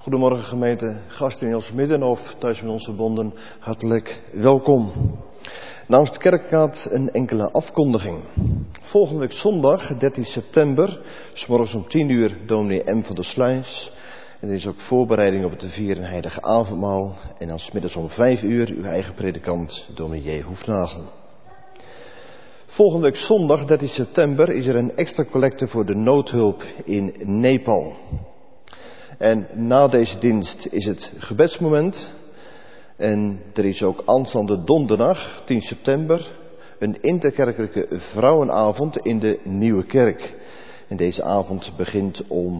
Goedemorgen gemeente, gasten in ons midden of thuis met ons verbonden, hartelijk welkom. Namens de kerkraad een enkele afkondiging. Volgende week zondag, 13 september, 's morgens om 10 uur, dominee M. van der Sluis. En dit is ook voorbereiding op het te vieren heilige avondmaal. En dan 's middags om 5 uur, uw eigen predikant, dominee J. Hoefnagel. Volgende week zondag, 13 september, is er een extra collecte voor de noodhulp in Nepal. En na deze dienst is het gebedsmoment. En er is ook aanstaande donderdag, 10 september, een interkerkelijke vrouwenavond in de Nieuwe Kerk. En deze avond begint om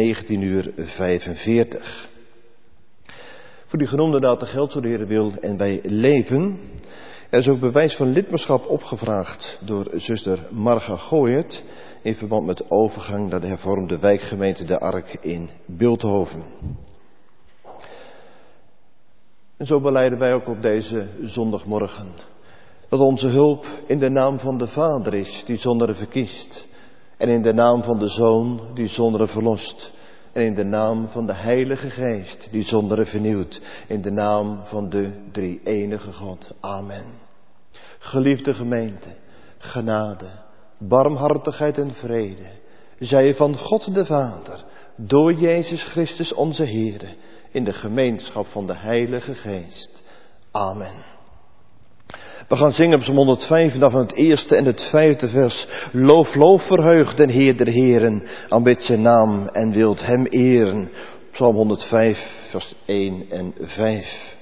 19:45. Voor die genoemde data geldt, zo de Heer wil en wij leven. Er is ook bewijs van lidmaatschap opgevraagd door zuster Marga Gooyert in verband met de overgang naar de hervormde wijkgemeente De Ark in Bilthoven. En zo belijden wij ook op deze zondagmorgen dat onze hulp in de naam van de Vader is, die zonderen verkiest. En in de naam van de Zoon, die zonderen verlost. En in de naam van de Heilige Geest, die zonderen vernieuwt. In de naam van de drie-enige God. Amen. Geliefde gemeente, genade, barmhartigheid en vrede zij van God de Vader, door Jezus Christus onze Heer, in de gemeenschap van de Heilige Geest. Amen. We gaan zingen op Psalm 105, van het eerste en het vijfde vers. Loof, loof, verheug den Heer der Heren, aanbid zijn naam en wilt hem eren. Psalm 105, vers 1 en 5.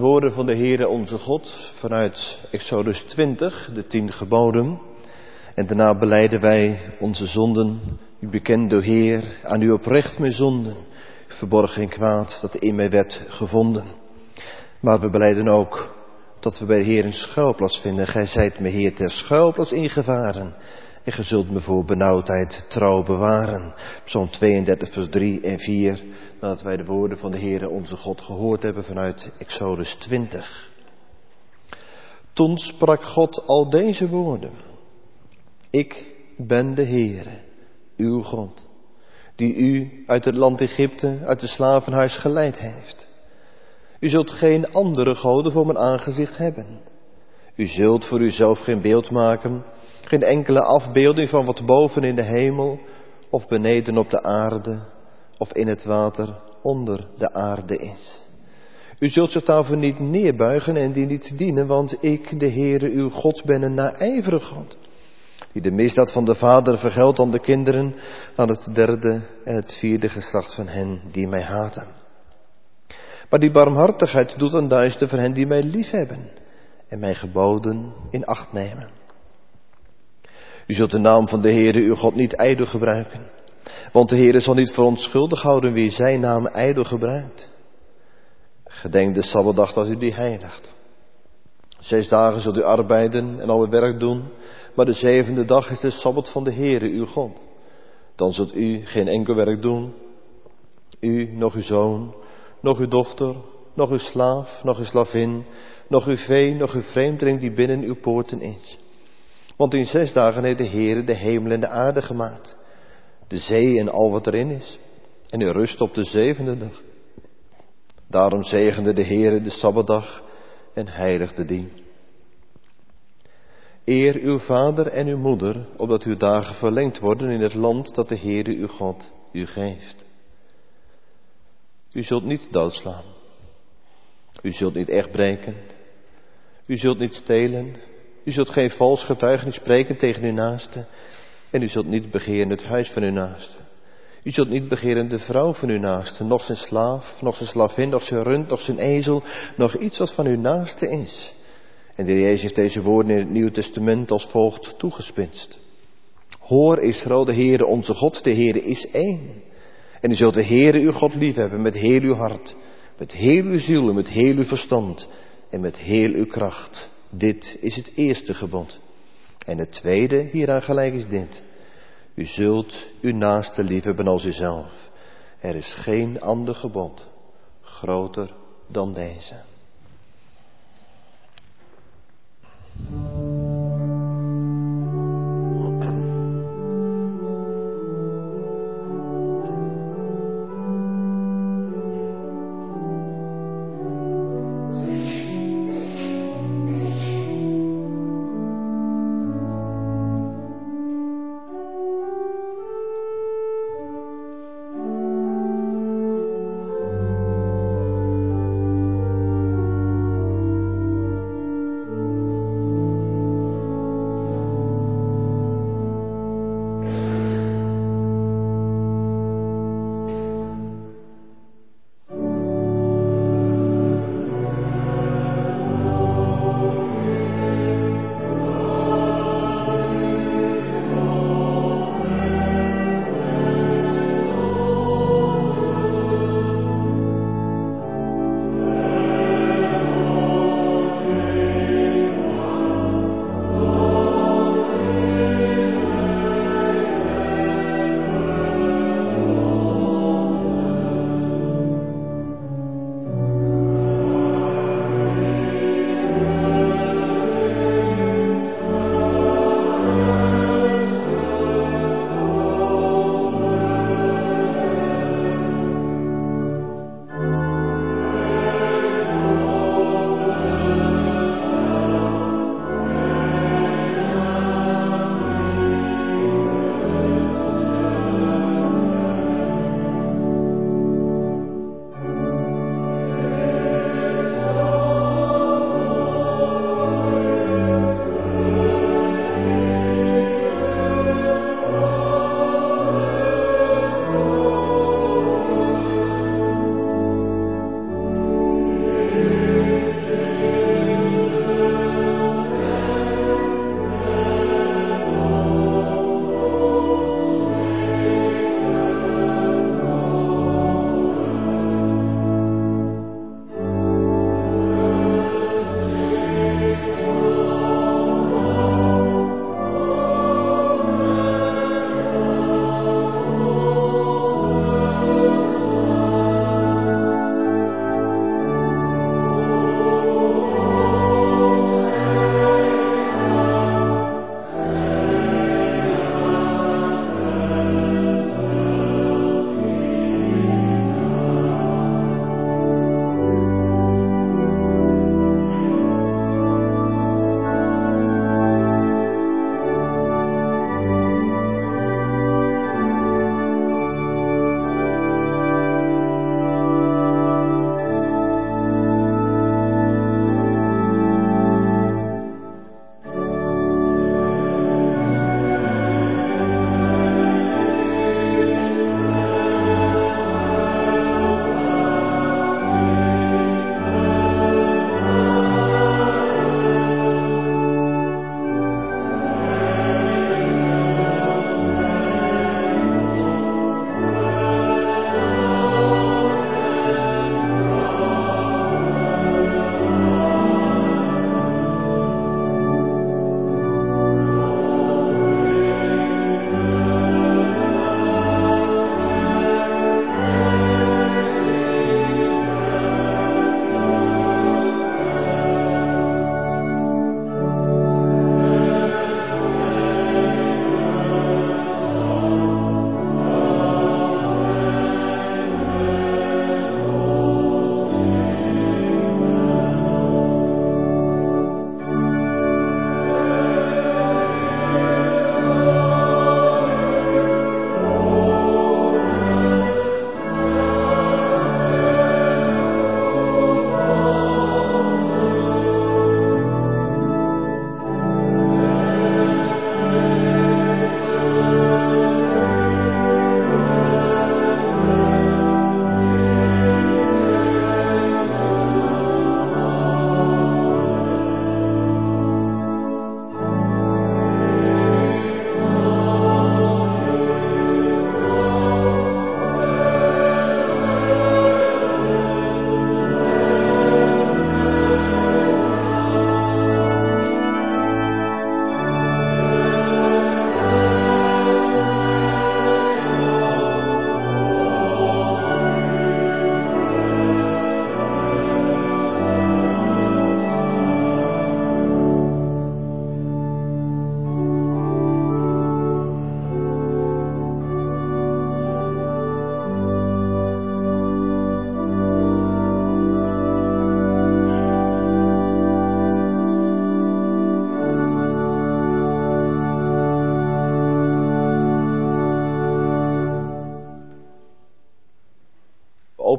woorden van de Heere onze God vanuit Exodus 20, de 10 geboden. En daarna belijden wij onze zonden. U bekent, o Heer, aan u oprecht mijn zonden. Verborgen geen kwaad dat in mij werd gevonden. Maar we belijden ook dat we bij de Heer een schuilplaats vinden. Gij zijt me, Heer, ter schuilplaats ingevaren. En ge zult me voor benauwdheid trouw bewaren. Psalm 32 vers 3 en 4. Nadat wij de woorden van de Heere onze God gehoord hebben vanuit Exodus 20. Toen sprak God al deze woorden. Ik ben de Heere, uw God, die u uit het land Egypte, uit het slavenhuis geleid heeft. U zult geen andere goden voor mijn aangezicht hebben. U zult voor uzelf geen beeld maken, geen enkele afbeelding van wat boven in de hemel, of beneden op de aarde, of in het water onder de aarde is. U zult zich daarvoor niet neerbuigen en die niet dienen, want ik, de Heere, uw God, ben een naijverig God, die de misdaad van de vader vergeldt aan de kinderen, aan het derde en het vierde geslacht van hen die mij haten. Maar die barmhartigheid doet een duister voor hen die mij liefhebben en mijn geboden in acht nemen. U zult de naam van de Heere uw God niet ijdel gebruiken, want de Heere zal niet voor onschuldig houden wie zijn naam ijdel gebruikt. Gedenk de Sabbatdag dat u die heiligt. 6 dagen zult u arbeiden en al het werk doen, maar de 7e dag is de Sabbat van de Heere uw God. Dan zult u geen enkel werk doen, u, nog uw zoon, nog uw dochter, nog uw slaaf, nog uw slavin, nog uw vee, nog uw vreemdeling die binnen uw poorten is. Want in 6 dagen heeft de Heere de hemel en de aarde gemaakt, de zee en al wat erin is, en u rust op de 7e dag. Daarom zegende de Heere de Sabbatdag en heiligde die. Eer uw vader en uw moeder, opdat uw dagen verlengd worden in het land dat de Heere uw God u geeft. U zult niet doodslaan. U zult niet echt breken. U zult niet stelen. U zult geen vals getuigenis spreken tegen uw naaste. En u zult niet begeren het huis van uw naaste. U zult niet begeren de vrouw van uw naaste, noch zijn slaaf, noch zijn slavin, noch zijn rund, noch zijn ezel, noch iets wat van uw naaste is. En de Heer Jezus heeft deze woorden in het Nieuwe Testament als volgt toegespitst. Hoor Israël, de Heere onze God, de Heere is één. En u zult de Heere uw God liefhebben met heel uw hart, met heel uw ziel en met heel uw verstand en met heel uw kracht. Dit is het eerste gebod. En het tweede hieraan gelijk is dit. U zult uw naaste liefhebben als uzelf. Er is geen ander gebod groter dan deze.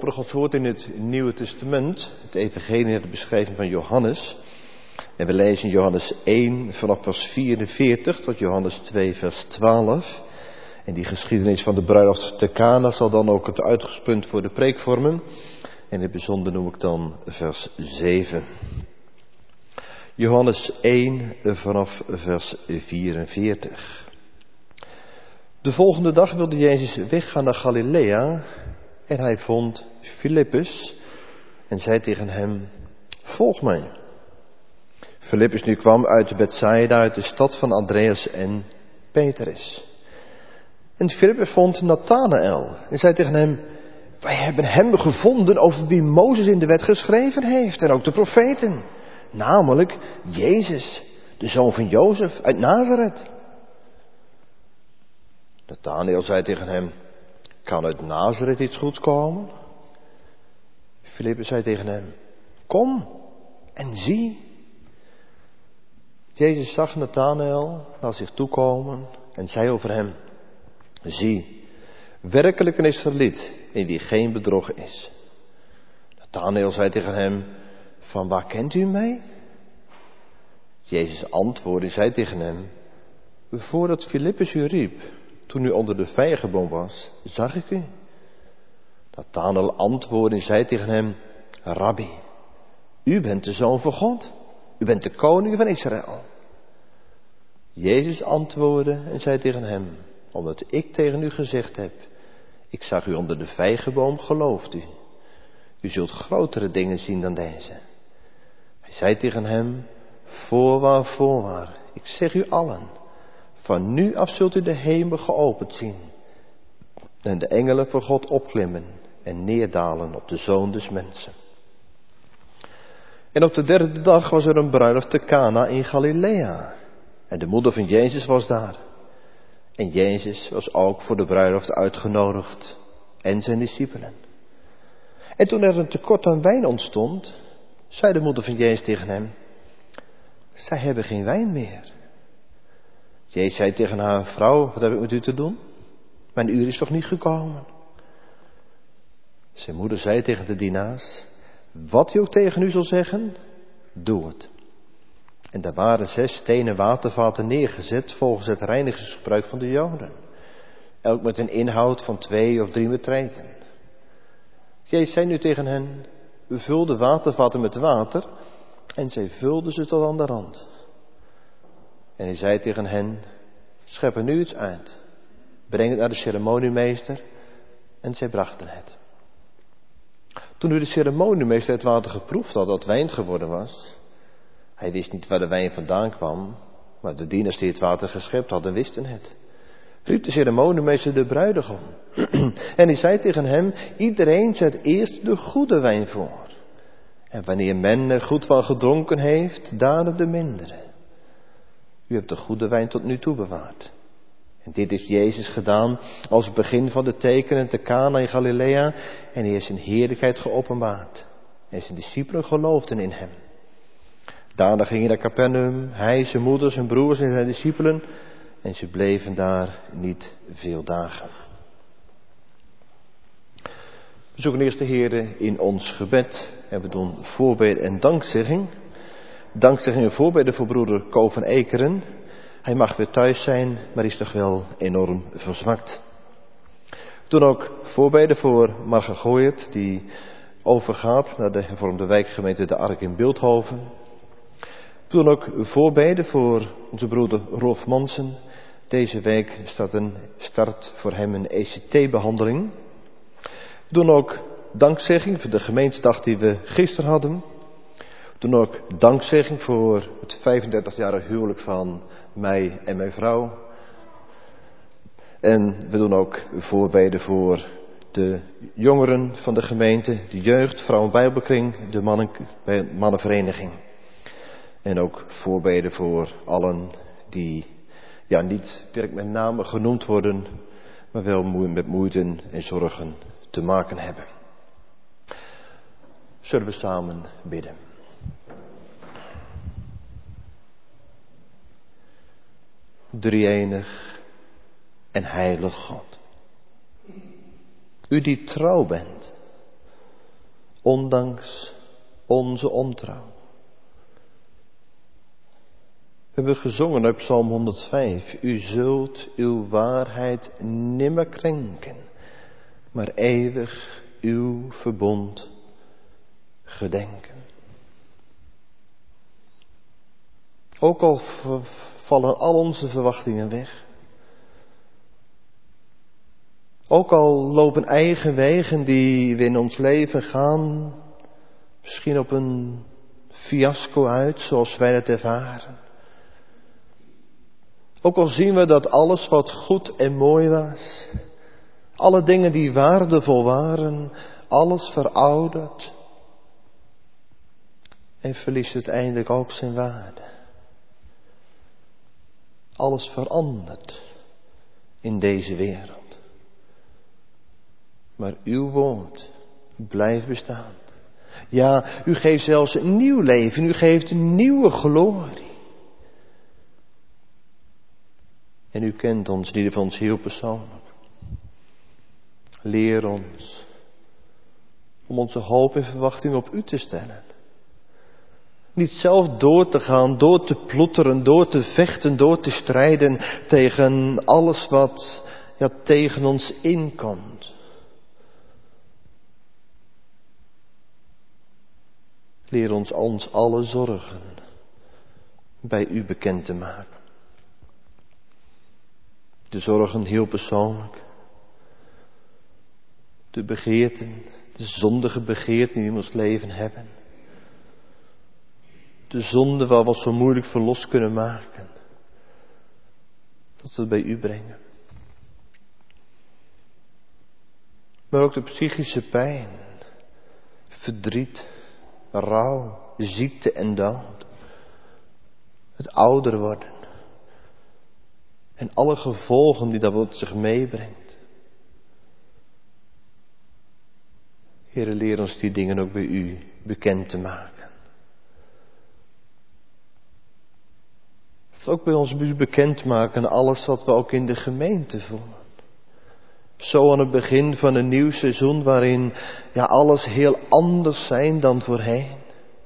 openen Gods woord in het Nieuwe Testament, het evangelie, de beschrijving van Johannes. En we lezen Johannes 1 vanaf vers 44 tot Johannes 2 vers 12. En die geschiedenis van de bruiloft te Kana zal dan ook het uitgangspunt voor de preek vormen. En in het bijzonder noem ik dan vers 7. Johannes 1 vanaf vers 44. De volgende dag wilde Jezus weggaan naar Galilea en hij vond Filippus en zei tegen hem, volg mij. Filippus nu kwam uit Bethsaida, uit de stad van Andreas en Petrus. En Filippus vond Nathanaël en zei tegen hem, wij hebben hem gevonden over wie Mozes in de wet geschreven heeft en ook de profeten. Namelijk Jezus, de zoon van Jozef uit Nazareth. Nathanaël zei tegen hem, kan uit Nazareth iets goeds komen? Filippus zei tegen hem, kom en zie. Jezus zag Nathanaël naar zich toekomen en zei over hem, zie, werkelijk een Israëliet in wie geen bedrog is. Nathanaël zei tegen hem, van waar kent u mij? Jezus antwoordde en zei tegen hem, voordat Filippus u riep, toen u onder de vijgenboom was, zag ik u. Nathanaël antwoordde en zei tegen hem, Rabbi, u bent de Zoon van God, u bent de koning van Israël. Jezus antwoordde en zei tegen hem, omdat ik tegen u gezegd heb, ik zag u onder de vijgenboom, gelooft u. U zult grotere dingen zien dan deze. Hij zei tegen hem, voorwaar, voorwaar, ik zeg u allen, van nu af zult u de hemel geopend zien en de engelen van God opklimmen en neerdalen op de Zoon des Mensen. En op de derde dag was er een bruiloft te Kana in Galilea en de moeder van Jezus was daar. En Jezus was ook voor de bruiloft uitgenodigd en zijn discipelen. En toen er een tekort aan wijn ontstond, zei de moeder van Jezus tegen hem, zij hebben geen wijn meer. Jezus zei tegen haar, vrouw, wat heb ik met u te doen? Mijn uur is toch niet gekomen? Zijn moeder zei tegen de dienaars, wat hij ook tegen u zal zeggen, doe het. En daar waren 6 stenen watervaten neergezet volgens het reinigingsgebruik van de Joden. Elk met een inhoud van 2 of 3 metreten. Jezus zei nu tegen hen, vul de watervaten met water. En zij vulden ze tot aan de rand. En hij zei tegen hen, schep er nu iets uit. Breng het naar de ceremoniemeester. En zij brachten het. Toen nu de ceremoniemeester het water geproefd had dat wijn geworden was. Hij wist niet waar de wijn vandaan kwam. Maar de dieners die het water geschept hadden wisten het. Riep de ceremoniemeester de bruidegom. En hij zei tegen hem, iedereen zet eerst de goede wijn voor. En wanneer men er goed van gedronken heeft, daarna de mindere. U hebt de goede wijn tot nu toe bewaard. En dit is Jezus gedaan als het begin van de tekenen te Kana in Galilea. En hij heeft zijn heerlijkheid geopenbaard. En zijn discipelen geloofden in hem. Daarna ging hij naar Capernaum, hij, zijn moeder, zijn broers en zijn discipelen. En ze bleven daar niet veel dagen. We zoeken eerst de Heer in ons gebed. En we doen voorbeden en dankzegging. Dankzegging en voorbeden voor broeder Ko van Ekeren. Hij mag weer thuis zijn, maar is toch wel enorm verzwakt. We doen ook voorbeden voor Marga Gooyert, die overgaat naar de hervormde wijkgemeente De Ark in Bilthoven. We doen ook voorbeden voor onze broeder Rolf Mansen. Deze week start voor hem een ECT-behandeling. We doen ook dankzegging voor de gemeentedag die we gisteren hadden. We doen ook dankzegging voor het 35-jarig huwelijk van mij en mijn vrouw. En we doen ook voorbeden voor de jongeren van de gemeente, de jeugd, vrouwenbijbelkring, de mannenvereniging. En ook voorbeden voor allen die niet direct met name genoemd worden, maar wel met moeite en zorgen te maken hebben. Zullen we samen bidden. Drie-enig en heilig God. U die trouw bent ondanks onze ontrouw. We hebben gezongen uit Psalm 105. U zult uw waarheid nimmer krenken, maar eeuwig uw verbond gedenken. Ook al vallen al onze verwachtingen weg. Ook al lopen eigen wegen die we in ons leven gaan, misschien op een fiasco uit, zoals wij het ervaren. Ook al zien we dat alles wat goed en mooi was, alle dingen die waardevol waren, alles veroudert en verliest uiteindelijk ook zijn waarde. Alles verandert in deze wereld. Maar uw woord blijft bestaan. Ja, u geeft zelfs een nieuw leven, u geeft een nieuwe glorie. En u kent ons, ieder van ons heel persoonlijk. Leer ons om onze hoop en verwachting op u te stellen. Niet zelf door te gaan, door te ploeteren, door te vechten, door te strijden tegen alles wat tegen ons inkomt. Leer ons alle zorgen bij u bekend te maken. De zorgen heel persoonlijk. De begeerten, de zondige begeerten die we in ons leven hebben. De zonde waar we ons zo moeilijk van los kunnen maken. Dat we het bij u brengen. Maar ook de psychische pijn, verdriet, rouw, ziekte en dood. Het ouder worden. En alle gevolgen die dat met zich meebrengt. Heere, leer ons die dingen ook bij u bekend te maken. Dat we ook bij ons bekend maken alles wat we ook in de gemeente voelen. Zo aan het begin van een nieuw seizoen waarin alles heel anders zijn dan voorheen.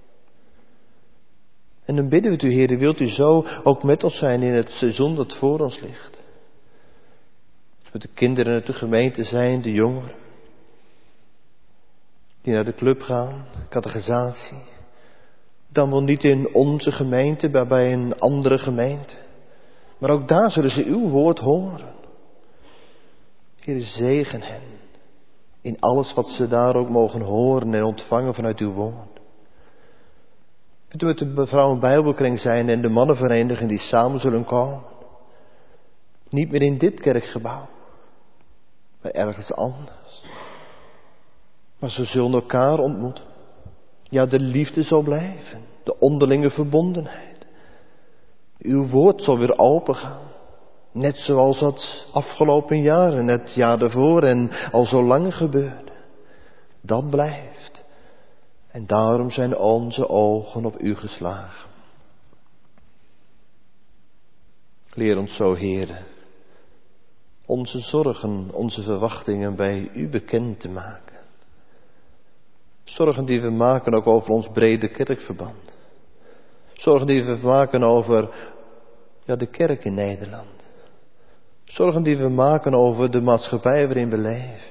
En dan bidden we u, Heer, wilt u zo ook met ons zijn in het seizoen dat voor ons ligt. Met de kinderen uit de gemeente zijn, de jongeren. Die naar de club gaan, catechisatie. Dan wel niet in onze gemeente, maar bij een andere gemeente. Maar ook daar zullen ze uw woord horen. Heer, zegen hen in alles wat ze daar ook mogen horen en ontvangen vanuit uw woord. En toen met de vrouwen bijbelkring zijn en de mannenvereniging die samen zullen komen. Niet meer in dit kerkgebouw, maar ergens anders. Maar ze zullen elkaar ontmoeten. Ja, de liefde zal blijven, de onderlinge verbondenheid. Uw woord zal weer opengaan. Net zoals dat afgelopen jaar en het jaar daarvoor en al zo lang gebeurde. Dat blijft. En daarom zijn onze ogen op u geslagen. Leer ons zo, Heere, onze zorgen, onze verwachtingen bij u bekend te maken. Zorgen die we maken ook over ons brede kerkverband. Zorgen die we maken over de kerk in Nederland. Zorgen die we maken over de maatschappij waarin we leven.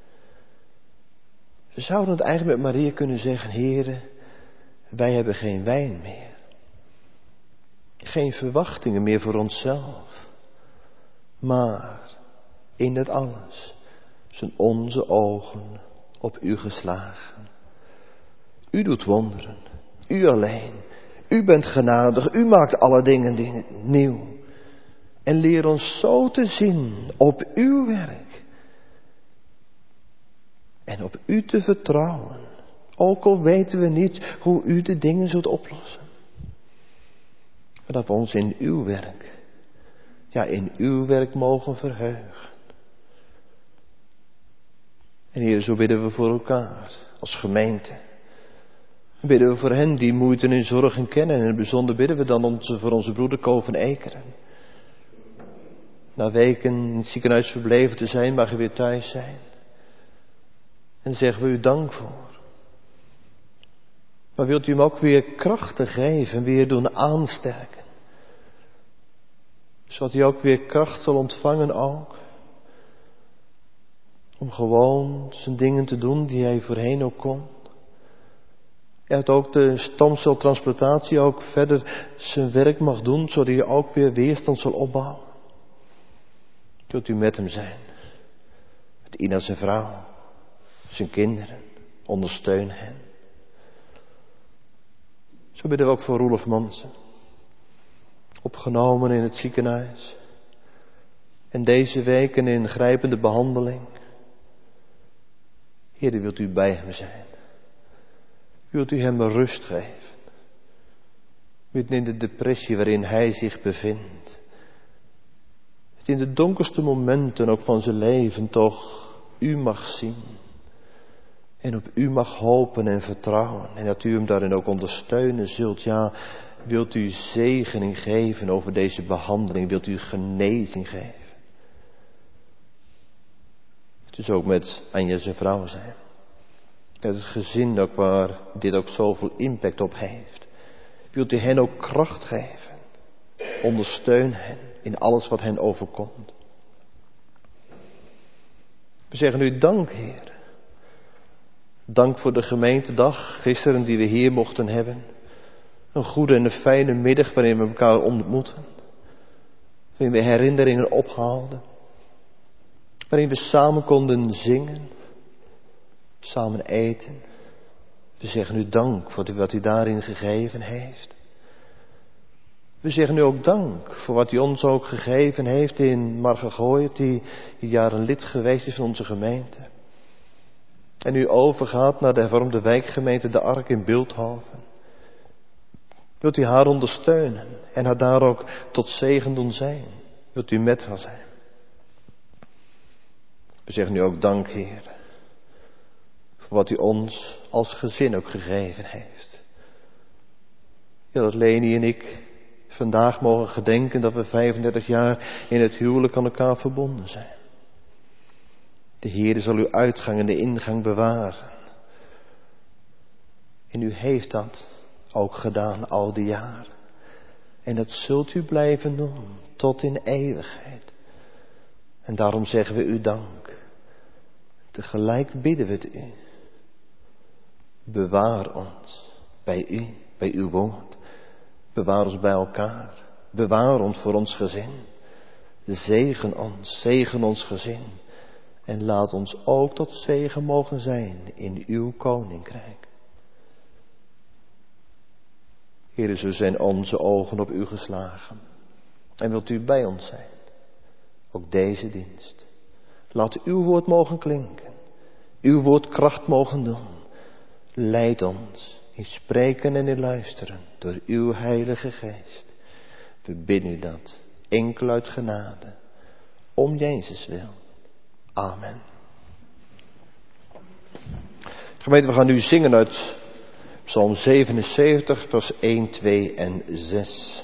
We zouden het eigenlijk met Maria kunnen zeggen, Heere, wij hebben geen wijn meer. Geen verwachtingen meer voor onszelf. Maar in het alles zijn onze ogen op u geslagen. U doet wonderen. U alleen. U bent genadig. U maakt alle dingen nieuw. En leer ons zo te zien op uw werk. En op u te vertrouwen. Ook al weten we niet hoe u de dingen zult oplossen. Maar dat we ons in uw werk, in uw werk mogen verheugen. En Heer, zo bidden we voor elkaar als gemeente. Bidden we voor hen die moeite en zorgen kennen. En in het bijzonder bidden we dan voor onze broeder Ko van Ekeren. Na weken in het ziekenhuis verbleven te zijn, mag hij weer thuis zijn. En daar zeggen we u dank voor. Maar wilt u hem ook weer krachten geven, weer doen aansterken. Zodat hij ook weer kracht zal ontvangen ook. Om gewoon zijn dingen te doen die hij voorheen ook kon. En dat ook de stamceltransplantatie ook verder zijn werk mag doen, zodat hij ook weer weerstand zal opbouwen. Wilt u met hem zijn. Met Ina zijn vrouw, zijn kinderen, ondersteun hen. Zo bidden we ook voor Roelof Mansen. Opgenomen in het ziekenhuis. En deze week een ingrijpende behandeling. Heer, wilt u bij hem zijn. Wilt u hem rust geven. Midden in de depressie waarin hij zich bevindt. Dat in de donkerste momenten ook van zijn leven toch u mag zien. En op u mag hopen en vertrouwen. En dat u hem daarin ook ondersteunen zult. Ja, wilt u zegening geven over deze behandeling. Wilt u genezing geven. Dus ook met Anja zijn vrouw zijn. Met het gezin ook waar dit ook zoveel impact op heeft. Wilt u hen ook kracht geven. Ondersteun hen in alles wat hen overkomt. We zeggen u dank, Heer. Dank voor de gemeentedag gisteren die we hier mochten hebben. Een goede en een fijne middag waarin we elkaar ontmoeten. Waarin we herinneringen ophaalden. Waarin we samen konden zingen. Samen eten. We zeggen u dank voor wat u daarin gegeven heeft. We zeggen u ook dank voor wat u ons ook gegeven heeft in Margegooid, die jaren lid geweest is van onze gemeente. En u overgaat naar de hervormde wijkgemeente De Ark in Bilthoven. Wilt u haar ondersteunen en haar daar ook tot zegen doen zijn? Wilt u met haar zijn? We zeggen u ook dank, Heer, voor wat u ons als gezin ook gegeven heeft. Ja, dat Leni en ik vandaag mogen gedenken dat we 35 jaar in het huwelijk aan elkaar verbonden zijn. De Heer zal uw uitgang en de ingang bewaren. En u heeft dat ook gedaan al die jaren. En dat zult u blijven doen tot in eeuwigheid. En daarom zeggen we u dank. Tegelijk bidden we het u. Bewaar ons bij u, bij uw woord. Bewaar ons bij elkaar. Bewaar ons voor ons gezin. Zegen ons gezin. En laat ons ook tot zegen mogen zijn in uw koninkrijk. Heer, zo zijn onze ogen op u geslagen. En wilt u bij ons zijn. Ook deze dienst. Laat uw woord mogen klinken. Uw woord kracht mogen doen. Leid ons in spreken en in luisteren door uw heilige geest. We bidden u dat enkel uit genade. Om Jezus wil. Amen. Gemeente, we gaan nu zingen uit Psalm 77, vers 1, 2 en 6.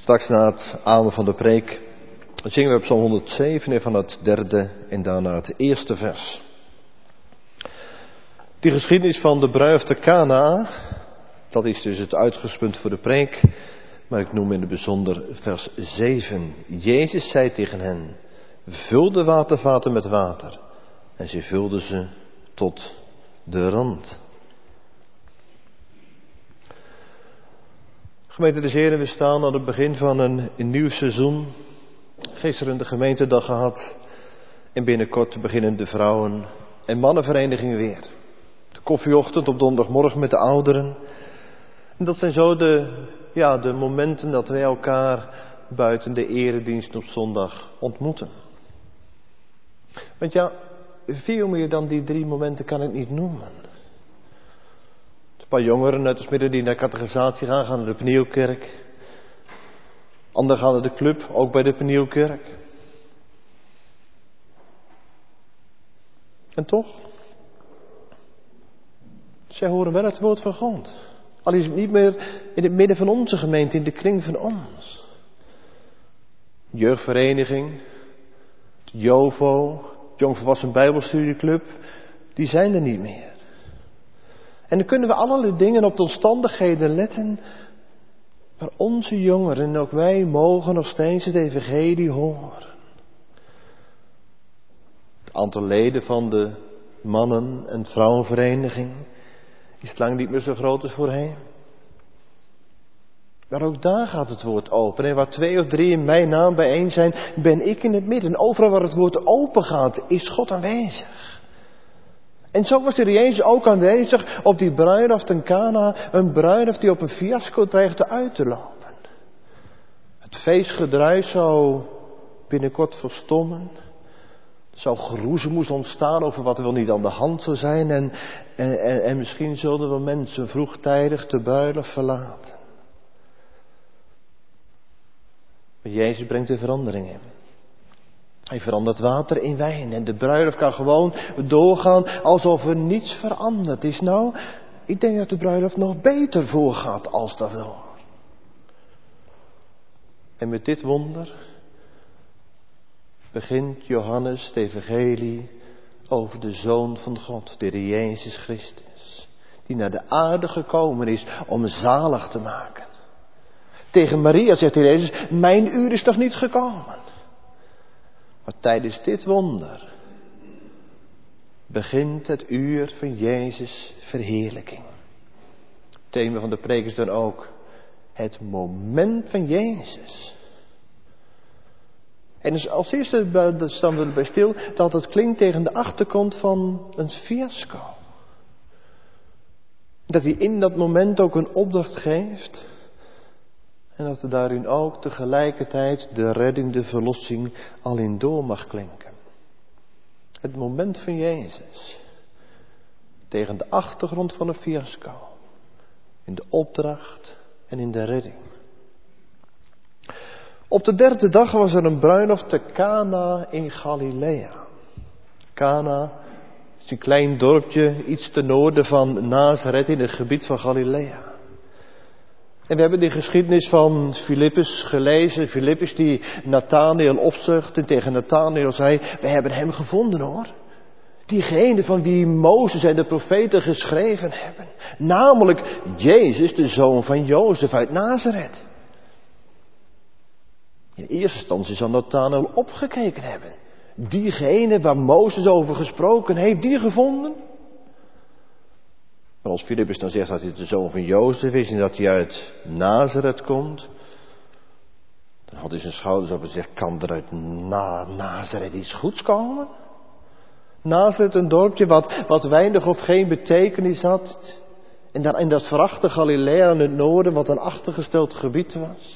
Straks na het amen van de preek zingen we op Psalm 107 en van het derde en daarna het eerste vers. Die geschiedenis van de bruiloft te Kana, dat is dus het uitgangspunt voor de preek, maar ik noem in het bijzonder vers 7. Jezus zei tegen hen, vul de watervaten met water. En ze vulden ze tot de rand. Gemeente des Heren, we staan aan het begin van een nieuw seizoen. Gisteren de gemeentedag gehad. En binnenkort beginnen de vrouwen- en mannenverenigingen weer. De koffieochtend op donderdagmorgen met de ouderen. En dat zijn zo de momenten dat wij elkaar buiten de eredienst op zondag ontmoeten. Want ja, veel meer dan die 3 momenten kan ik niet noemen. Een paar jongeren uit het midden die naar catechisatie gaan naar de Penielkerk. Anderen gaan naar de club, ook bij de Penielkerk. En toch, zij horen wel het woord van God. Al is het niet meer in het midden van onze gemeente, in de kring van ons. Jeugdvereniging, JOVO, Jongvolwassen Bijbelstudieclub, die zijn er niet meer. En dan kunnen we allerlei dingen op de omstandigheden letten, maar onze jongeren en ook wij mogen nog steeds het evangelie horen. Het aantal leden van de mannen- en vrouwenvereniging is lang niet meer zo groot als voorheen. Maar ook daar gaat het woord open. En waar 2 of 3 in mijn naam bijeen zijn, ben ik in het midden. Overal waar het woord open gaat, is God aanwezig. En zo was de Heer Jezus ook aanwezig op die bruiloft in Kana. Een bruiloft die op een fiasco dreigde uit te lopen. Het feestgedruis zou binnenkort verstommen. Er zou geroezemoes ontstaan over wat er wel niet aan de hand zou zijn. En misschien zullen we mensen vroegtijdig de bruiloft verlaten. Maar Jezus brengt de verandering in. Hij verandert water in wijn. En de bruiloft kan gewoon doorgaan alsof er niets veranderd is. Nou, ik denk dat de bruiloft nog beter voorgaat als daarvoor. En met dit wonder begint Johannes het evangelie over de Zoon van God, de Heer Jezus Christus. Die naar de aarde gekomen is om zalig te maken. Tegen Maria zegt de Heer Jezus, mijn uur is nog niet gekomen. Maar tijdens dit wonder begint het uur van Jezus' verheerlijking. Het thema van de preek is dan ook het moment van Jezus. En dus als eerste staan we erbij stil dat het klinkt tegen de achtergrond van een fiasco. Dat hij in dat moment ook een opdracht geeft. En dat er daarin ook tegelijkertijd de redding, de verlossing al in door mag klinken. Het moment van Jezus. Tegen de achtergrond van een fiasco. In de opdracht en in de redding. Op de 3e dag was er een bruiloft te Kana in Galilea. Kana is een klein dorpje iets ten noorden van Nazareth in het gebied van Galilea. En we hebben de geschiedenis van Filippus gelezen. Filippus die Nathanael opzocht en tegen Nathanael zei, we hebben hem gevonden hoor. Diegene van wie Mozes en de profeten geschreven hebben. Namelijk Jezus, de zoon van Jozef uit Nazareth. In eerste instantie zal Nathanael opgekeken hebben. Diegene waar Mozes over gesproken heeft, die gevonden. Maar als Filippus dan zegt dat hij de zoon van Jozef is en dat hij uit Nazareth komt, dan had hij zijn schouders op en gezegd, kan er uit Nazareth iets goeds komen? Nazareth, een dorpje wat weinig of geen betekenis had. En dan in dat verachte Galilea in het noorden, wat een achtergesteld gebied was.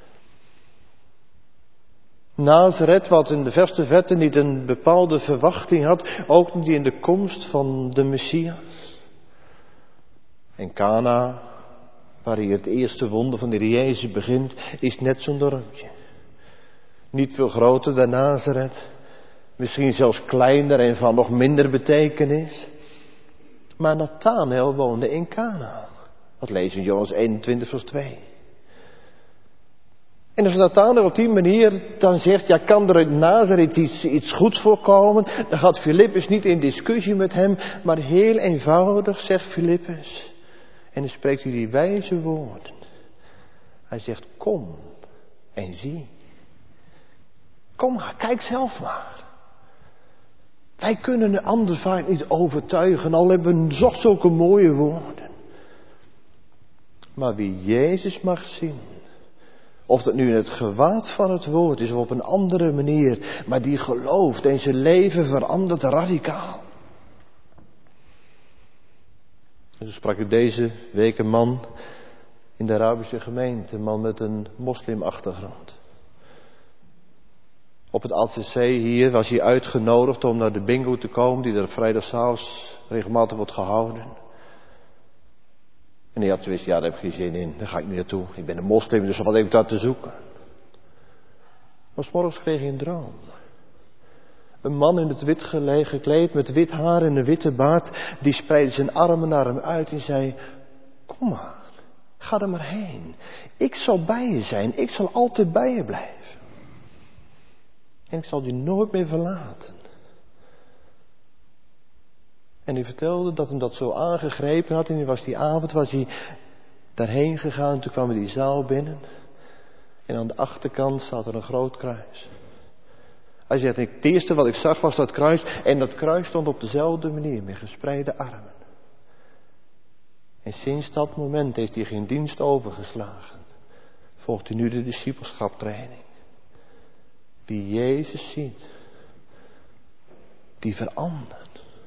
Nazareth, wat in de verste verte niet een bepaalde verwachting had, ook niet in de komst van de Messias. En Kana, waar hier het eerste wonder van de Heer Jezus begint, is net zo'n dorpje. Niet veel groter dan Nazareth, misschien zelfs kleiner en van nog minder betekenis. Maar Nathanael woonde in Kana. Dat lezen we in Johannes 21 vers 2. En als Nathanael op die manier dan zegt, ja, kan er uit Nazareth iets goeds voorkomen? Dan gaat Filippus niet in discussie met hem, maar heel eenvoudig zegt Filippus. En dan spreekt hij die wijze woorden. Hij zegt, kom en zie. Kom maar, kijk zelf maar. Wij kunnen een ander vaak niet overtuigen, al hebben we zocht zulke mooie woorden. Maar wie Jezus mag zien, of dat nu in het gewaad van het woord is of op een andere manier, maar die gelooft en zijn leven verandert radicaal. En zo sprak ik deze week een man in de Arabische gemeente, een man met een moslimachtergrond. Op het ACC hier was hij uitgenodigd om naar de bingo te komen, die er vrijdagavond regelmatig wordt gehouden. En hij had zoiets, ja, daar heb ik geen zin in, daar ga ik niet naartoe. Ik ben een moslim, dus wat heb ik daar te zoeken? Maar 's morgens kreeg hij een droom. Een man in het wit gekleed, met wit haar en een witte baard, die spreidde zijn armen naar hem uit en zei, kom maar, ga er maar heen. Ik zal bij je zijn, ik zal altijd bij je blijven. En ik zal je nooit meer verlaten. En hij vertelde dat hem dat zo aangegrepen had. En die avond was hij daarheen gegaan. En toen kwam hij die zaal binnen. En aan de achterkant staat er een groot kruis. Hij zegt, het eerste wat ik zag was dat kruis. En dat kruis stond op dezelfde manier, met gespreide armen. En sinds dat moment heeft hij geen dienst overgeslagen. Volgt hij nu de discipelschaptraining. Wie Jezus ziet, die verandert.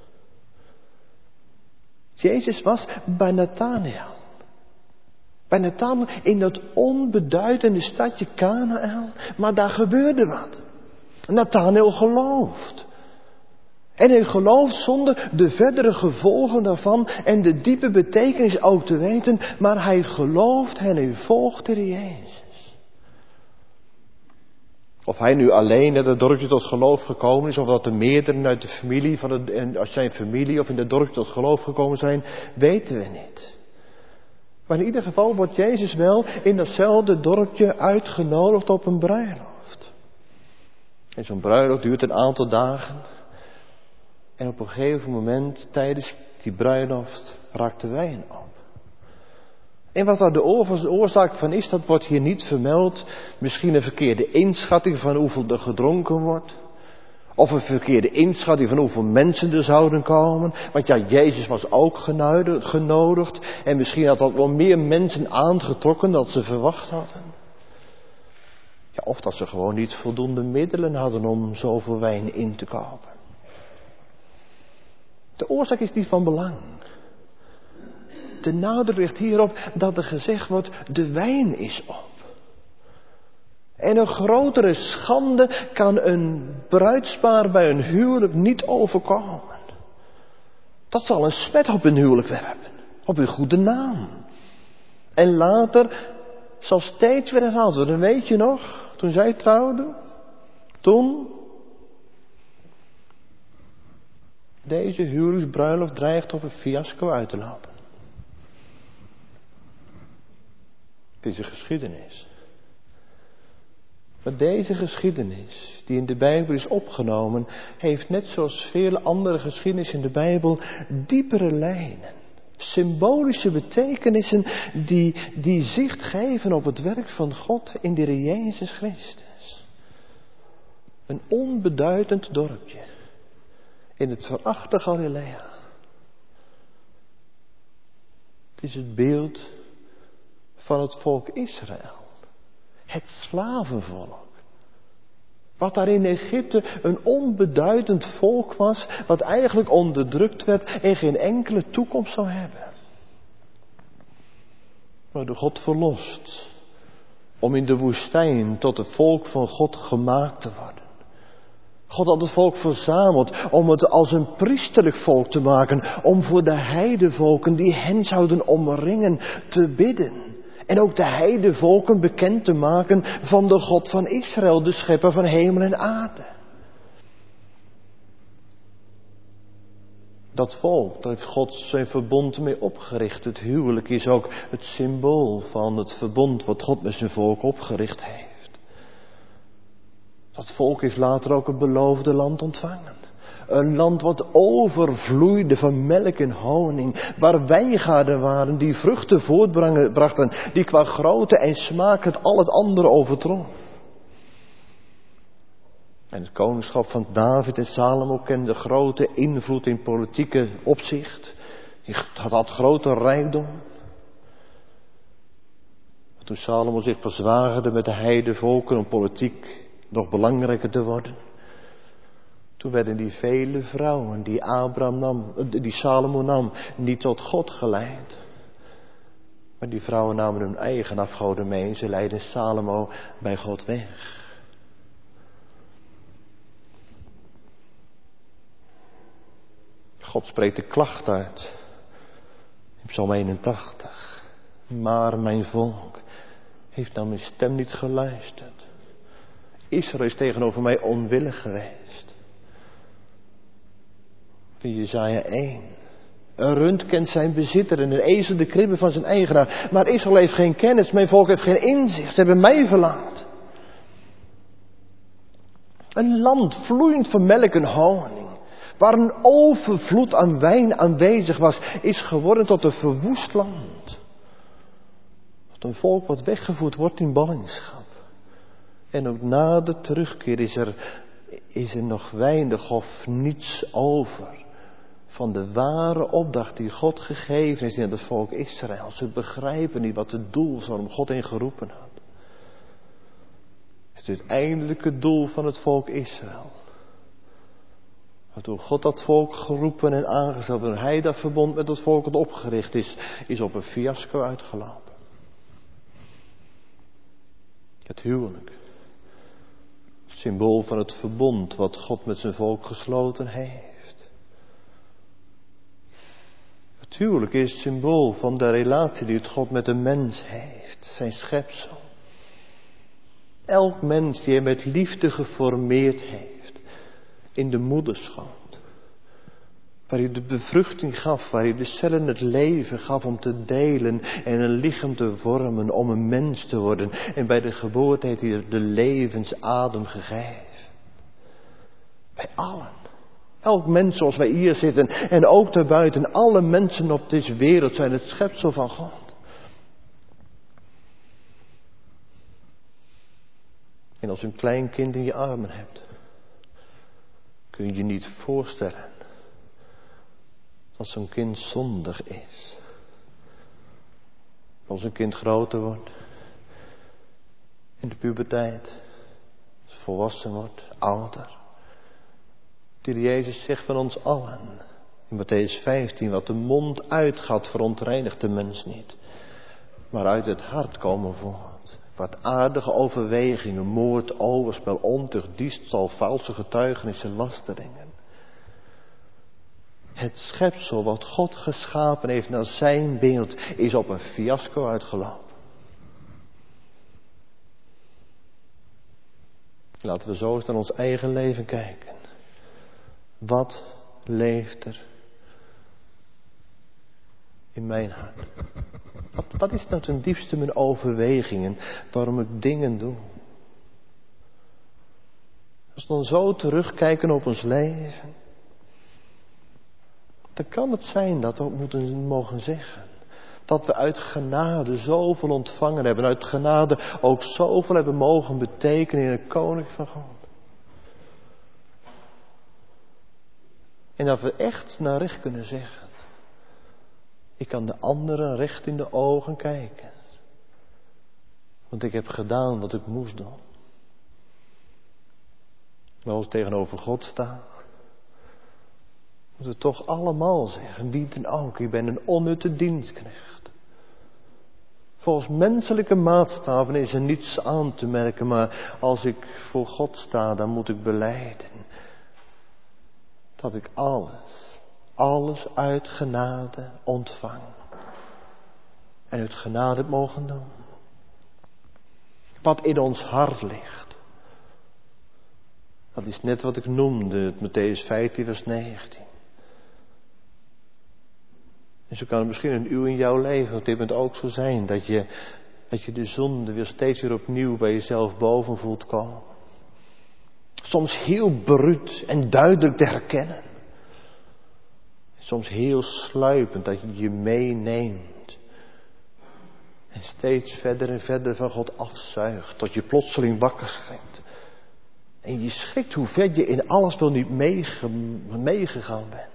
Jezus was bij Nathanael. Bij Nathanael in dat onbeduidende stadje Kanaäl. Maar daar gebeurde wat. Nathanael gelooft. En hij gelooft zonder de verdere gevolgen daarvan en de diepe betekenis ook te weten. Maar hij gelooft en hij volgt de Jezus. Of hij nu alleen uit het dorpje tot geloof gekomen is, of dat er meerdere uit de familie uit zijn familie of in het dorpje tot geloof gekomen zijn, weten we niet. Maar in ieder geval wordt Jezus wel in datzelfde dorpje uitgenodigd op een bruiloft. En zo'n bruiloft duurt een aantal dagen. En op een gegeven moment tijdens die bruiloft raakt de wijn op. En wat daar de oorzaak van is, dat wordt hier niet vermeld. Misschien een verkeerde inschatting van hoeveel er gedronken wordt. Of een verkeerde inschatting van hoeveel mensen er zouden komen. Want ja, Jezus was ook genodigd. En misschien had dat wel meer mensen aangetrokken dan ze verwacht hadden. Ja, of dat ze gewoon niet voldoende middelen hadden om zoveel wijn in te kopen. De oorzaak is niet van belang. De nadruk ligt hierop dat er gezegd wordt, de wijn is op. En een grotere schande kan een bruidspaar bij een huwelijk niet overkomen. Dat zal een smet op hun huwelijk werpen, op hun goede naam. En later zal steeds weer herhaald worden. Weet je nog, toen zij trouwden, toen deze huwelijksbruiloft dreigt op een fiasco uit te lopen. Het is een geschiedenis. Maar deze geschiedenis, die in de Bijbel is opgenomen, heeft net zoals vele andere geschiedenissen in de Bijbel diepere lijnen. Symbolische betekenissen die zicht geven op het werk van God in de Heer Jezus Christus. Een onbeduidend dorpje in het verachte Galilea. Het is het beeld van het volk Israël. Het slavenvolk. Wat daar in Egypte een onbeduidend volk was, wat eigenlijk onderdrukt werd en geen enkele toekomst zou hebben. Maar door God verlost, om in de woestijn tot het volk van God gemaakt te worden. God had het volk verzameld om het als een priesterlijk volk te maken, om voor de heidevolken die hen zouden omringen te bidden. En ook de heidevolken bekend te maken van de God van Israël, de schepper van hemel en aarde. Dat volk, daar heeft God zijn verbond mee opgericht. Het huwelijk is ook het symbool van het verbond wat God met zijn volk opgericht heeft. Dat volk heeft later ook het beloofde land ontvangen. Een land wat overvloeide van melk en honing. Waar wijngaarden waren die vruchten voortbrachten. Die qua grootte en smaak het al het andere overtrof. En het koningschap van David en Salomo kende grote invloed in politieke opzicht. Het had grote rijkdom. Toen Salomo zich verzwagerde met de heidevolken om politiek nog belangrijker te worden. Toen werden die vele vrouwen die Salomo nam, niet tot God geleid. Maar die vrouwen namen hun eigen afgoden mee en ze leidden Salomo bij God weg. God spreekt de klacht uit. In Psalm 81. Maar mijn volk heeft naar mijn stem niet geluisterd. Israël is tegenover mij onwillig geweest. In Jesaja 1. Een rund kent zijn bezitter en een ezel de kribbe van zijn eigenaar. Maar Israël heeft geen kennis, mijn volk heeft geen inzicht. Ze hebben mij verlaten. Een land vloeiend van melk en honing. Waar een overvloed aan wijn aanwezig was, is geworden tot een verwoest land. Tot een volk wat weggevoerd wordt in ballingschap. En ook na de terugkeer is er nog weinig of niets over van de ware opdracht die God gegeven is aan het volk Israël. Ze begrijpen niet wat het doel is waarom God hen geroepen had. Het uiteindelijke doel van het volk Israël. Toen God dat volk geroepen en aangesteld en hij dat verbond met het volk had opgericht is op een fiasco uitgelopen. Het huwelijk. Symbool van het verbond wat God met zijn volk gesloten heeft. Het huwelijk is symbool van de relatie die het God met de mens heeft. Zijn schepsel. Elk mens die hij met liefde geformeerd heeft. In de moederschoot. Waar hij de bevruchting gaf, waar hij de cellen het leven gaf om te delen en een lichaam te vormen om een mens te worden. En bij de geboorte heeft hij de levensadem gegeven. Bij allen. Elk mens zoals wij hier zitten en ook daarbuiten. Alle mensen op deze wereld zijn het schepsel van God. En als je een klein kind in je armen hebt, kun je je niet voorstellen dat zo'n kind zondig is. Als een kind groter wordt, in de puberteit, volwassen wordt, ouder. Die Jezus zegt van ons allen, in Mattheüs 15, wat de mond uitgaat verontreinigt de mens niet. Maar uit het hart komen voort. Wat aardige overwegingen, moord, overspel, ontucht, diefstal, valse getuigenissen, lasteringen. Het schepsel wat God geschapen heeft naar zijn beeld is op een fiasco uitgelopen. Laten we zo eens naar ons eigen leven kijken. Wat leeft er in mijn hart? Wat is nou ten diepste mijn overwegingen waarom ik dingen doe? Als we dan zo terugkijken op ons leven, dan kan het zijn dat we ook mogen zeggen. Dat we uit genade zoveel ontvangen hebben. Uit genade ook zoveel hebben mogen betekenen in het koninkrijk van God. En dat we echt naar recht kunnen zeggen. Ik kan de anderen recht in de ogen kijken. Want ik heb gedaan wat ik moest doen. Maar als we tegenover God staan, moeten we toch allemaal zeggen, wie dan ook, ik ben een onnutte dienstknecht. Volgens menselijke maatstaven is er niets aan te merken, maar als ik voor God sta, dan moet ik belijden dat ik alles uit genade ontvang. En uit genade heb mogen doen. Wat in ons hart ligt. Dat is net wat ik noemde, het Mattheüs 15 vers 19. En zo kan het misschien in jouw leven op dit moment ook zo zijn. Dat je de zonde weer steeds weer opnieuw bij jezelf boven voelt komen. Soms heel bruut en duidelijk te herkennen. Soms heel sluipend dat je je meeneemt. En steeds verder en verder van God afzuigt. Tot je plotseling wakker schrikt. En je schrikt hoe ver je in alles wel niet meegegaan bent.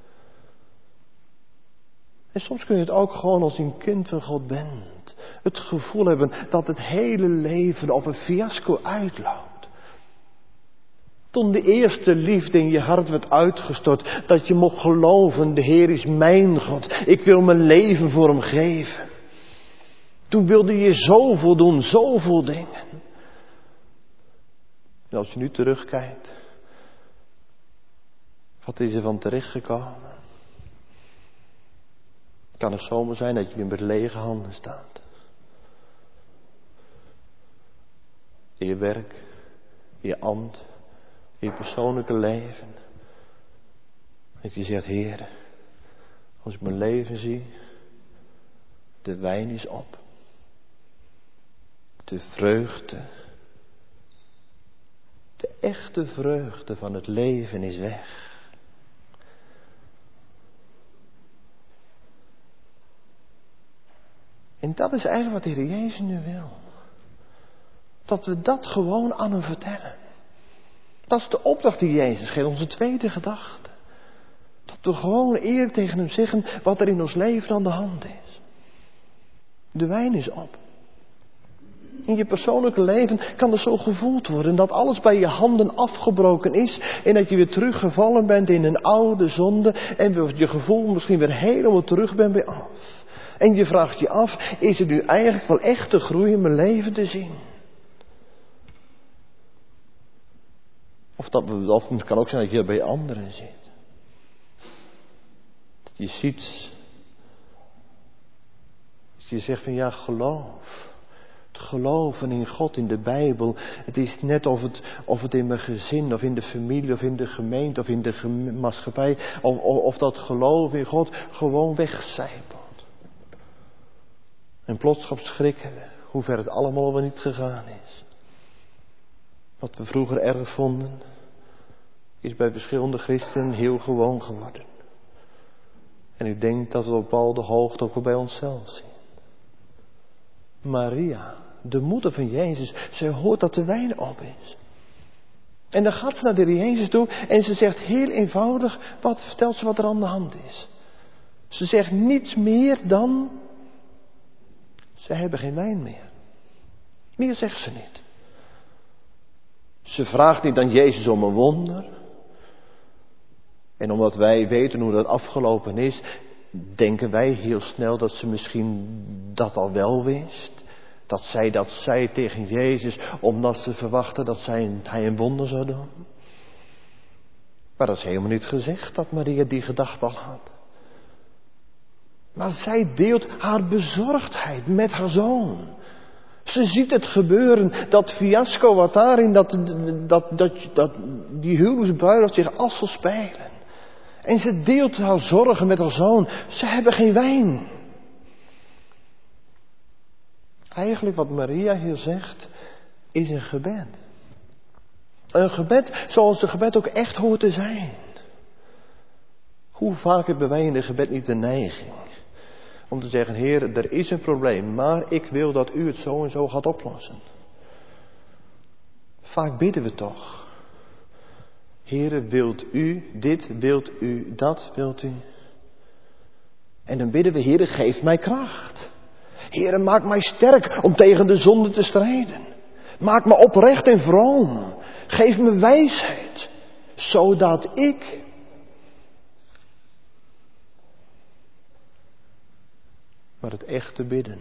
En soms kun je het ook gewoon als je een kind van God bent. Het gevoel hebben dat het hele leven op een fiasco uitloopt. Toen de eerste liefde in je hart werd uitgestort. Dat je mocht geloven, de Heer is mijn God. Ik wil mijn leven voor hem geven. Toen wilde je zoveel doen, zoveel dingen. En als je nu terugkijkt. Wat is er van terechtgekomen? Kan het zomaar zijn dat je weer met lege handen staat. In je werk, in je ambt, in je persoonlijke leven. Dat je zegt, Heer, als ik mijn leven zie, de wijn is op. De vreugde, de echte vreugde van het leven is weg. En dat is eigenlijk wat de Heer Jezus nu wil. Dat we dat gewoon aan hem vertellen. Dat is de opdracht die Jezus geeft, onze tweede gedachte. Dat we gewoon eerlijk tegen hem zeggen wat er in ons leven aan de hand is. De wijn is op. In je persoonlijke leven kan er zo gevoeld worden dat alles bij je handen afgebroken is. En dat je weer teruggevallen bent in een oude zonde. En je gevoel misschien weer helemaal terug bent bij af. En je vraagt je af, is het nu eigenlijk wel echt de groei in mijn leven te zien? Of het kan ook zijn dat je bij anderen zit. Dat je ziet, dat je zegt van ja, geloof. Het geloven in God, in de Bijbel. Het is net of het in mijn gezin, of in de familie, of in de gemeente, of in de maatschappij. Of dat geloof in God gewoon wegcijpelt. En plotsschap schrikken we, hoe ver het allemaal wel niet gegaan is. Wat we vroeger erg vonden, is bij verschillende christenen heel gewoon geworden. En ik denk dat we op bepaalde hoogte ook wel bij onszelf zien. Maria, de moeder van Jezus, zij hoort dat de wijn op is. En dan gaat ze naar de Heer Jezus toe en ze zegt heel eenvoudig, vertelt ze wat er aan de hand is. Ze zegt niets meer dan, ze hebben geen wijn meer. Meer zegt ze niet. Ze vraagt niet aan Jezus om een wonder. En omdat wij weten hoe dat afgelopen is, denken wij heel snel dat ze misschien dat al wel wist. Dat zij dat zei tegen Jezus, omdat ze verwachtte dat hij een wonder zou doen. Maar dat is helemaal niet gezegd dat Maria die gedachte al had. Maar zij deelt haar bezorgdheid met haar zoon. Ze ziet het gebeuren, dat fiasco wat daarin, die huwelijksbruiloft zich af zal spelen. En ze deelt haar zorgen met haar zoon. Ze hebben geen wijn. Eigenlijk wat Maria hier zegt, is een gebed. Een gebed zoals de gebed ook echt hoort te zijn. Hoe vaak hebben wij in de gebed niet de neiging om te zeggen, Heer, er is een probleem, maar ik wil dat u het zo en zo gaat oplossen. Vaak bidden we toch. Heere, wilt u dit, wilt u dat, wilt u? En dan bidden we, Heere, geef mij kracht. Heere, maak mij sterk om tegen de zonde te strijden. Maak me oprecht en vroom. Geef me wijsheid, zodat ik... Maar het echte bidden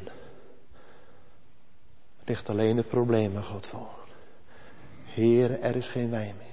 ligt alleen het probleem aan God voor. Heere, er is geen wijn meer.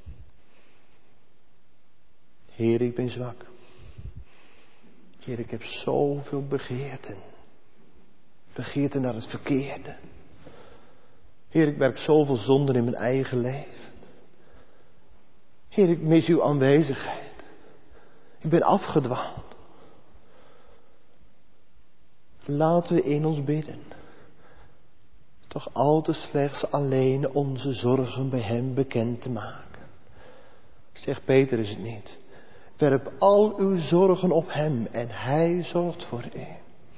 Heer, ik ben zwak. Heer, ik heb zoveel begeerten. Begeerten naar het verkeerde. Heer, ik werk zoveel zonden in mijn eigen leven. Heer, ik mis uw aanwezigheid. Ik ben afgedwaald. Laten we in ons bidden. toch altijd slechts alleen onze zorgen bij hem bekend te maken. Zegt Peter is het niet. Werp al uw zorgen op hem en hij zorgt voor u.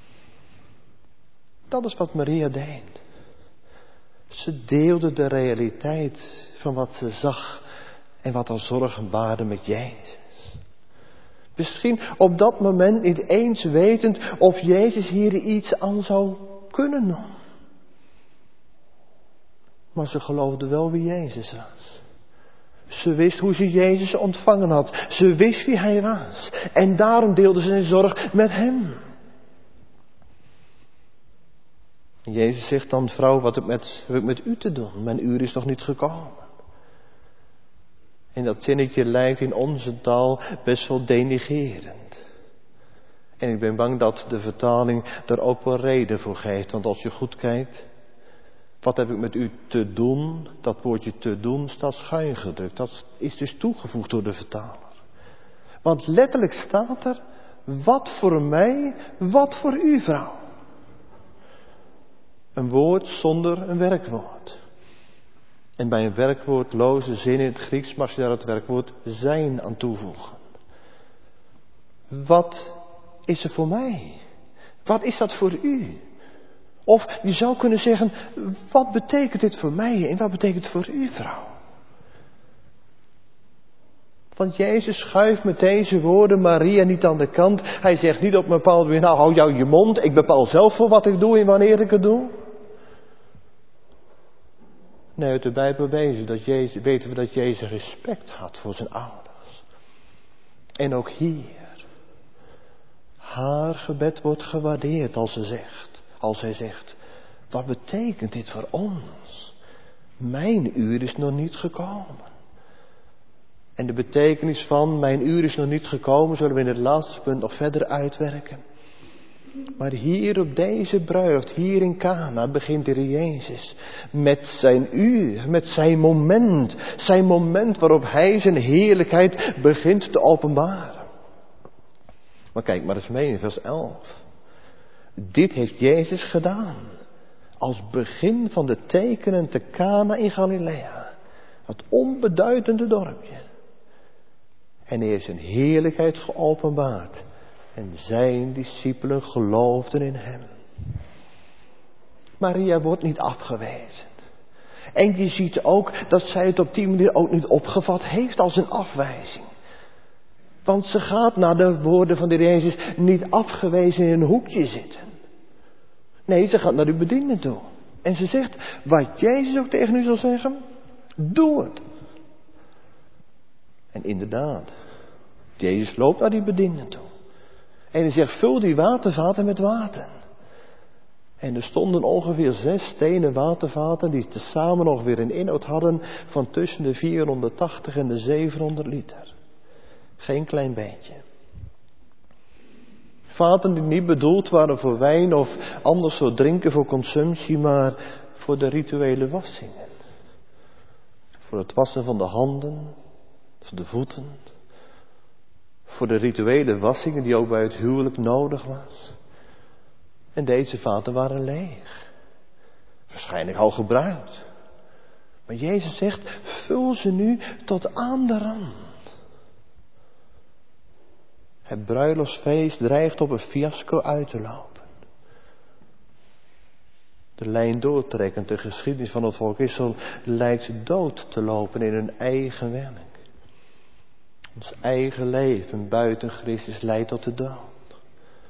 Dat is wat Maria deed. Ze deelde de realiteit van wat ze zag en wat haar zorgen baarde met Jezus. Misschien op dat moment niet eens wetend of Jezus hier iets aan zou kunnen doen. Maar ze geloofde wel wie Jezus was. Ze wist hoe ze Jezus ontvangen had. Ze wist wie hij was. En daarom deelde ze zijn zorg met hem. En Jezus zegt dan, vrouw, wat heb ik met u te doen? Mijn uur is nog niet gekomen. En dat zinnetje lijkt in onze taal best wel denigrerend. En ik ben bang dat de vertaling er ook wel reden voor geeft. Want als je goed kijkt, wat heb ik met u te doen? Dat woordje te doen staat schuin gedrukt. Dat is dus toegevoegd door de vertaler. Want letterlijk staat er, wat voor mij, wat voor u, vrouw. Een woord zonder een werkwoord. En bij een werkwoordloze zin in het Grieks mag je daar het werkwoord zijn aan toevoegen. Wat is er voor mij? Wat is dat voor u? Of je zou kunnen zeggen, wat betekent dit voor mij en wat betekent het voor u, vrouw? Want Jezus schuift met deze woorden Maria niet aan de kant. Hij zegt niet op een bepaalde manier, nou hou jou je mond, ik bepaal zelf wel wat ik doe en wanneer ik het doe. Nee, uit de Bijbel weten we dat Jezus respect had voor zijn ouders. En ook hier. Haar gebed wordt gewaardeerd als hij zegt. Wat betekent dit voor ons? Mijn uur is nog niet gekomen. En de betekenis van mijn uur is nog niet gekomen zullen we in het laatste punt nog verder uitwerken. Maar hier op deze bruiloft, hier in Kana, begint de Heer Jezus met zijn uur, met zijn moment waarop hij zijn heerlijkheid begint te openbaren. Maar kijk maar eens mee in vers 11. Dit heeft Jezus gedaan, als begin van de tekenen te Kana in Galilea, dat onbeduidende dorpje. En hij heeft zijn heerlijkheid geopenbaard. En zijn discipelen geloofden in hem. Maria wordt niet afgewezen. En je ziet ook dat zij het op die manier ook niet opgevat heeft als een afwijzing. Want ze gaat naar de woorden van de Heer Jezus niet afgewezen in een hoekje zitten. Nee, ze gaat naar de bedienden toe. En ze zegt, wat Jezus ook tegen u zal zeggen, doe het. En inderdaad, Jezus loopt naar die bedienden toe. En hij zegt, vul die watervaten met water. En er stonden ongeveer 6 stenen watervaten die tezamen ongeveer een inhoud hadden van tussen de 480 en de 700 liter. Geen klein beetje. Vaten die niet bedoeld waren voor wijn of anders soort drinken voor consumptie, maar voor de rituele wassingen. Voor het wassen van de handen, van de voeten. Voor de rituele wassingen die ook bij het huwelijk nodig was. En deze vaten waren leeg. Waarschijnlijk al gebruikt. Maar Jezus zegt, vul ze nu tot aan de rand. Het bruiloftsfeest dreigt op een fiasco uit te lopen. De lijn doortrekkend, de geschiedenis van het volk Israël lijkt dood te lopen in hun eigen werk. Ons eigen leven buiten Christus leidt tot de dood.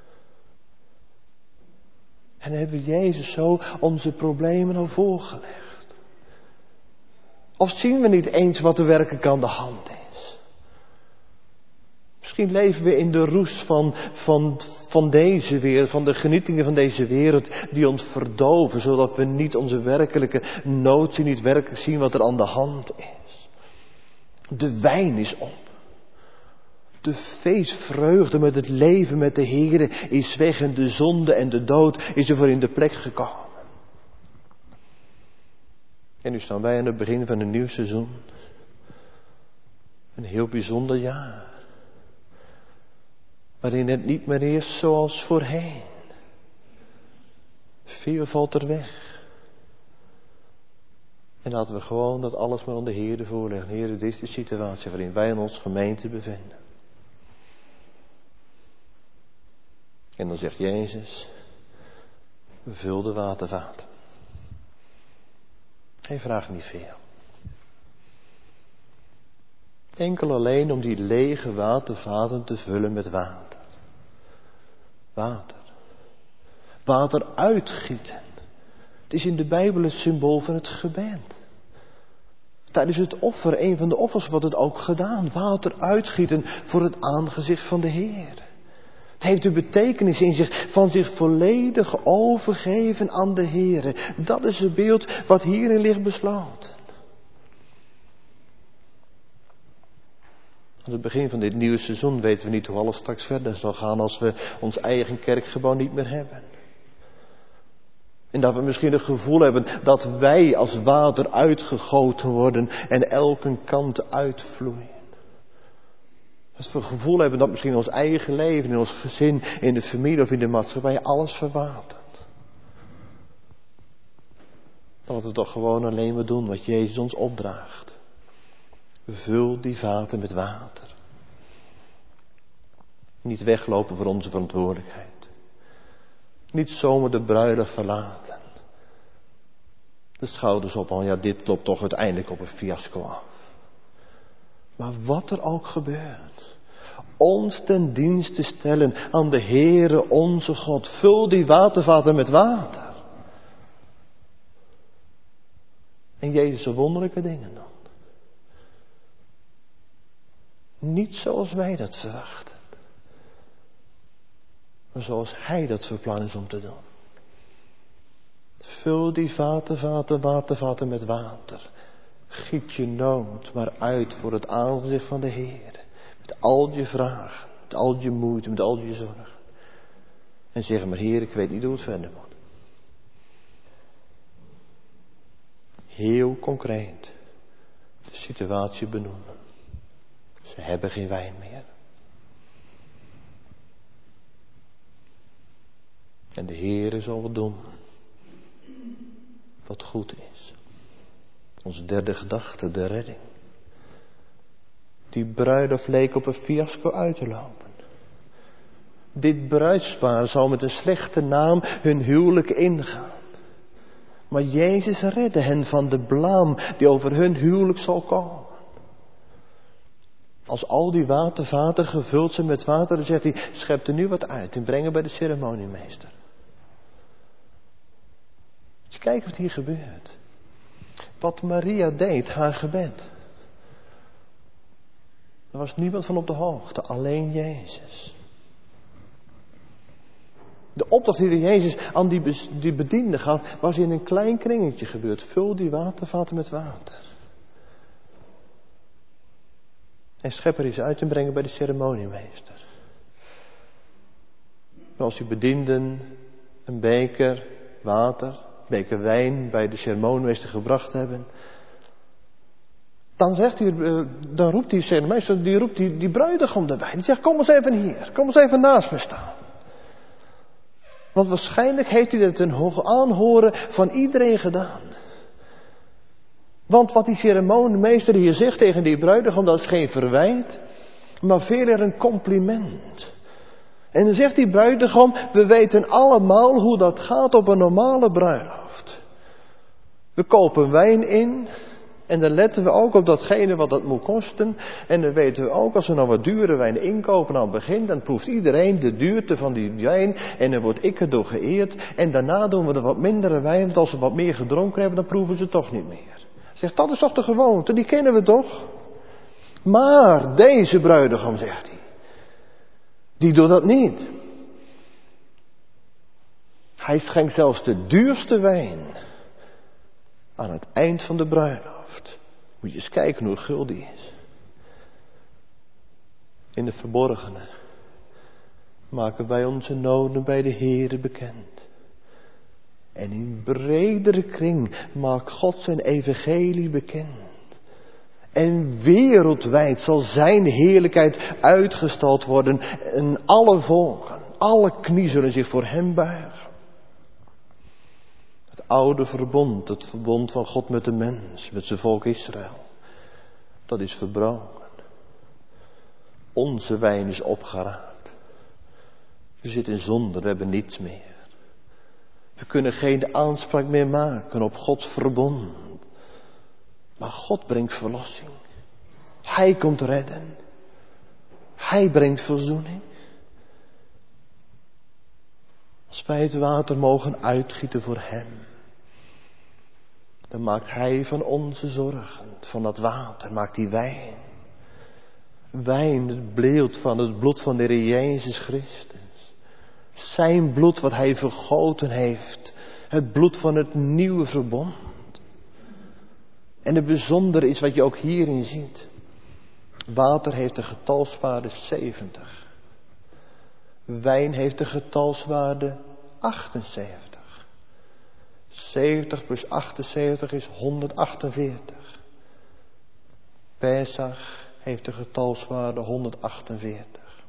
En dan hebben we Jezus zo onze problemen al voorgelegd. Of zien we niet eens wat er werkelijk aan de hand is? Misschien leven we in de roes van deze wereld, van de genietingen van deze wereld die ons verdoven, zodat we niet onze werkelijke nood zien, niet werkelijk zien wat er aan de hand is. De wijn is op. De feestvreugde met het leven met de Heere is weg en de zonde en de dood is er voor in de plek gekomen. En nu staan wij aan het begin van een nieuw seizoen. Een heel bijzonder jaar. Waarin het niet meer is zoals voorheen. Veel valt er weg. En laten we gewoon dat alles maar aan de Heer voorleggen. Heer, dit is de situatie waarin wij in onze gemeente bevinden. En dan zegt Jezus, vul de watervaten. Hij vraagt niet veel. Enkel alleen om die lege watervaten te vullen met water. Water. Water uitgieten. Het is in de Bijbel het symbool van het gebed. Tijdens het offer, een van de offers, wordt het ook gedaan. Water uitgieten voor het aangezicht van de Heer. Het heeft de betekenis in zich van zich volledig overgeven aan de Heer. Dat is het beeld wat hierin ligt besloten. Aan het begin van dit nieuwe seizoen weten we niet hoe alles straks verder zal gaan als we ons eigen kerkgebouw niet meer hebben. En dat we misschien het gevoel hebben dat wij als water uitgegoten worden en elke kant uitvloeien. Dat we het gevoel hebben dat misschien in ons eigen leven, in ons gezin, in de familie of in de maatschappij alles verwatert. Dat we toch gewoon alleen maar doen wat Jezus ons opdraagt. Vul die vaten met water. Niet weglopen voor onze verantwoordelijkheid. Niet zomaar de bruiloft verlaten. De schouders op, ja, dit loopt toch uiteindelijk op een fiasco af. Maar wat er ook gebeurt, ons ten dienste stellen aan de Heere onze God. Vul die watervaten met water. En Jezus de wonderlijke dingen dan. Niet zoals wij dat verwachten. Maar zoals Hij dat van plan is om te doen. Vul die watervaten met water. Giet je nood maar uit voor het aangezicht van de Heer. Met al je vragen, met al je moeite, met al je zorgen. En zeg maar, Heer, ik weet niet hoe het verder moet. Heel concreet de situatie benoemen. Ze hebben geen wijn meer. En de Heer zal wat doen wat goed is. Onze derde gedachte, de redding. Die bruiloft leek op een fiasco uit te lopen. Dit bruidspaar zal met een slechte naam hun huwelijk ingaan. Maar Jezus redde hen van de blaam die over hun huwelijk zal komen. Als al die watervaten gevuld zijn met water, dan zegt hij, schep er nu wat uit en breng het bij de ceremoniemeester. Dus kijk wat hier gebeurt. Wat Maria deed, haar gebed. Er was niemand van op de hoogte, alleen Jezus. De opdracht die Jezus aan die bediende gaf, was in een klein kringetje gebeurd. Vul die watervaten met water. En schep er eens uit en breng het bij de ceremoniemeester. En als die bedienden een beker water, een beker wijn bij de ceremoniemeester gebracht hebben, dan roept die ceremoniemeester, die roept die bruidegom erbij. Die zegt, kom eens even hier, kom eens even naast me staan. Want waarschijnlijk heeft hij dat ten hoge aanhoren van iedereen gedaan. Want wat die ceremoniemeester hier zegt tegen die bruidegom, dat is geen verwijt, maar veel eer een compliment. En dan zegt die bruidegom, we weten allemaal hoe dat gaat op een normale bruiloft. We kopen wijn in en dan letten we ook op datgene wat dat moet kosten. En dan weten we ook, als we nou wat dure wijn inkopen aan het begin, dan proeft iedereen de duurte van die wijn en dan word ik erdoor geëerd. En daarna doen we er wat mindere wijn, want als we wat meer gedronken hebben, dan proeven ze toch niet meer. Zegt, dat is toch de gewoonte, die kennen we toch? Maar deze bruidegom, zegt hij, die doet dat niet. Hij schenkt zelfs de duurste wijn aan het eind van de bruiloft. Moet je eens kijken hoe gul die is. In de verborgene maken wij onze noden bij de Heere bekend. En in bredere kring maakt God zijn evangelie bekend. En wereldwijd zal zijn heerlijkheid uitgestald worden. En alle volken, alle knie zullen zich voor hem buigen. Het Het oude verbond, het verbond van God met de mens, met zijn volk Israël. Dat is verbroken. Onze wijn is opgeraapt. We zitten in zonde, we hebben niets meer. We kunnen geen aanspraak meer maken op Gods verbond. Maar God brengt verlossing. Hij komt redden. Hij brengt verzoening. Als wij het water mogen uitgieten voor Hem, dan maakt Hij van onze zorgen, van dat water, maakt hij wijn. Wijn, het beeld van het bloed van de Heer Jezus Christus. Zijn bloed wat Hij vergoten heeft. Het bloed van het nieuwe verbond. En het bijzondere is wat je ook hierin ziet. Water heeft de getalswaarde 70. Wijn heeft de getalswaarde 78. 70 plus 78 is 148. Pesach heeft de getalswaarde 148.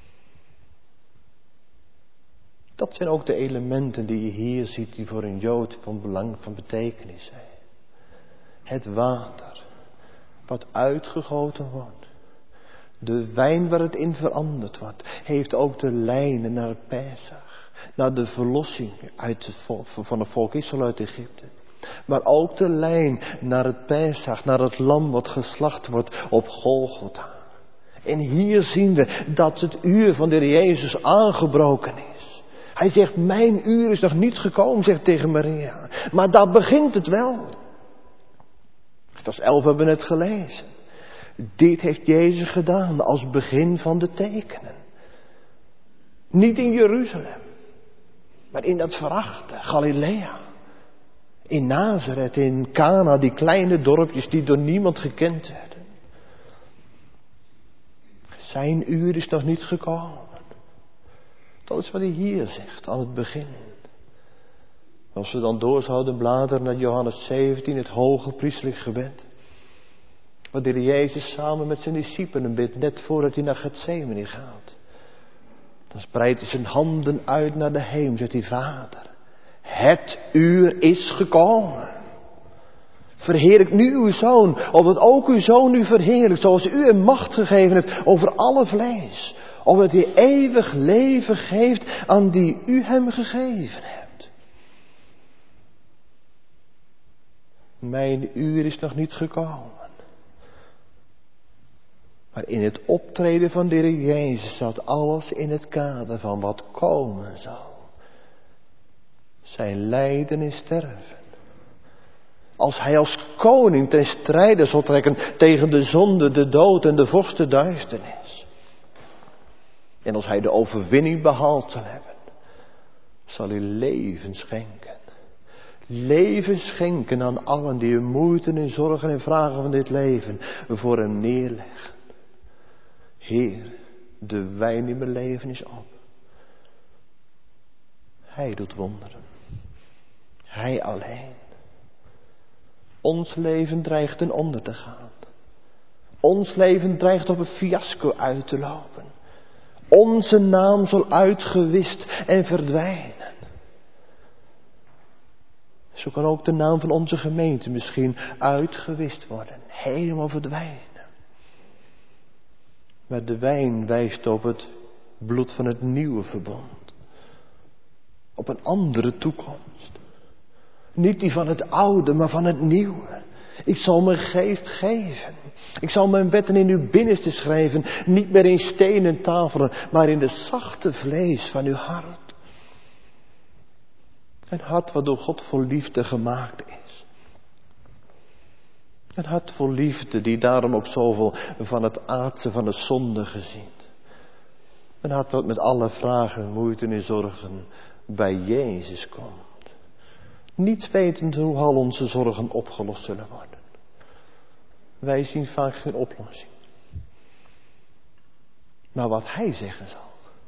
Dat zijn ook de elementen die je hier ziet die voor een Jood van belang, van betekenis zijn. Het water wat uitgegoten wordt. De wijn waar het in veranderd wordt, heeft ook de lijnen naar het Pesach. Naar de verlossing van het volk Israël uit Egypte. Maar ook de lijn naar het Pesach, naar het lam wat geslacht wordt op Golgotha. En hier zien we dat het uur van de Heer Jezus aangebroken is. Hij zegt, mijn uur is nog niet gekomen, zegt tegen Maria. Maar daar begint het wel. Vers 11 hebben we het gelezen. Dit heeft Jezus gedaan als begin van de tekenen. Niet in Jeruzalem, maar in dat verachte Galilea. In Nazareth, in Cana, die kleine dorpjes die door niemand gekend werden. Zijn uur is nog niet gekomen. Dat is wat hij hier zegt aan het begin. Als we dan door zouden bladeren naar Johannes 17, het hoge priesterlijk gebed. Waar de Heer Jezus samen met zijn discipelen bidt, net voordat hij naar Getsemane gaat. Dan spreidt hij zijn handen uit naar de hemel, zegt hij, Vader, het uur is gekomen. Verheerlijk nu uw Zoon, opdat ook uw Zoon u verheerlijkt, zoals u hem macht gegeven heeft over alle vlees. Opdat hij eeuwig leven geeft aan die u hem gegeven hebt. Mijn uur is nog niet gekomen. Maar in het optreden van de Heer Jezus staat alles in het kader van wat komen zal. Zijn lijden en sterven. Als hij als koning ten strijde zal trekken tegen de zonde, de dood en de vorstenduisternis. En als hij de overwinning behaald zal hebben, zal hij leven schenken. Leven schenken aan allen die hun moeite en zorgen en vragen van dit leven voor hem neerleggen. Heer, de wijn in mijn leven is op. Hij doet wonderen. Hij alleen. Ons leven dreigt ten onder te gaan. Ons leven dreigt op een fiasco uit te lopen. Onze naam zal uitgewist en verdwijnen. Zo kan ook de naam van onze gemeente misschien uitgewist worden. Helemaal verdwijnen. Maar de wijn wijst op het bloed van het nieuwe verbond. Op een andere toekomst. Niet die van het oude, maar van het nieuwe. Ik zal mijn geest geven. Ik zal mijn wetten in uw binnenste schrijven. Niet meer in stenen tafelen, maar in de zachte vlees van uw hart. Een hart wat door God vol liefde gemaakt is. Een hart vol liefde die daarom ook zoveel van het aardse van de zonde ziet. Een hart dat met alle vragen, moeite en zorgen bij Jezus komt. Niet wetend hoe al onze zorgen opgelost zullen worden. Wij zien vaak geen oplossing. Maar wat Hij zeggen zal.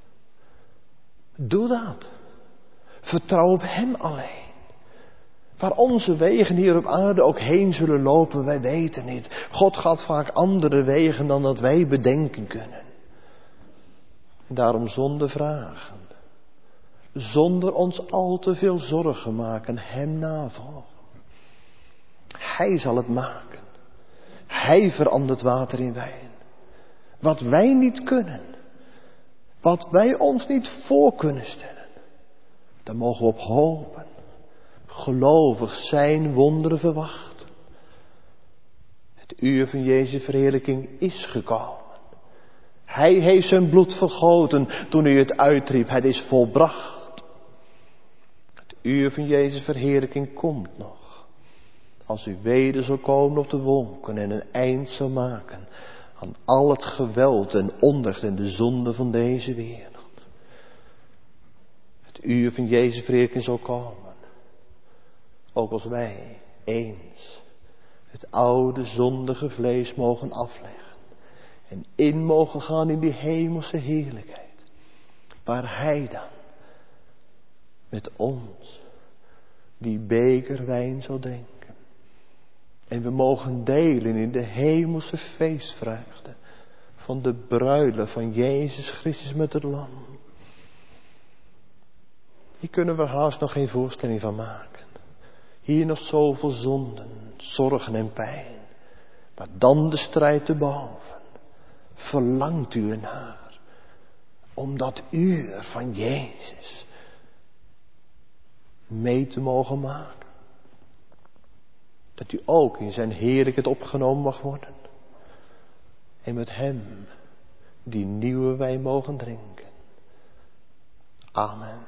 Doe dat. Vertrouw op Hem alleen. Waar onze wegen hier op aarde ook heen zullen lopen, wij weten niet. God gaat vaak andere wegen dan dat wij bedenken kunnen. En daarom zonder vragen. zonder ons al te veel zorgen maken, hem navolgen. Hij zal het maken. Hij verandert water in wijn. Wat wij niet kunnen, wat wij ons niet voor kunnen stellen, daar mogen we op hopen. Gelovig zijn wonderen verwachten. Het uur van Jezus' verheerlijking is gekomen. Hij heeft zijn bloed vergoten toen hij het uitriep. Het is volbracht. Het uur van Jezus' verheerlijking komt nog. Als u weder zal komen op de wolken en een eind zal maken aan al het geweld en onrecht en de zonde van deze wereld. Het uur van Jezus' verheerlijking zal komen. Ook als wij eens het oude zondige vlees mogen afleggen. En in mogen gaan in die hemelse heerlijkheid. Waar Hij dan met ons die beker wijn zal drinken. En we mogen delen in de hemelse feestvreugde van de bruiloft van Jezus Christus met het lam. Hier kunnen we haast nog geen voorstelling van maken. Hier nog zoveel zonden, zorgen en pijn. Maar dan de strijd te boven. Verlangt u ernaar om dat uur van Jezus mee te mogen maken? Dat u ook in zijn heerlijkheid opgenomen mag worden. En met hem die nieuwe wijn mogen drinken. Amen.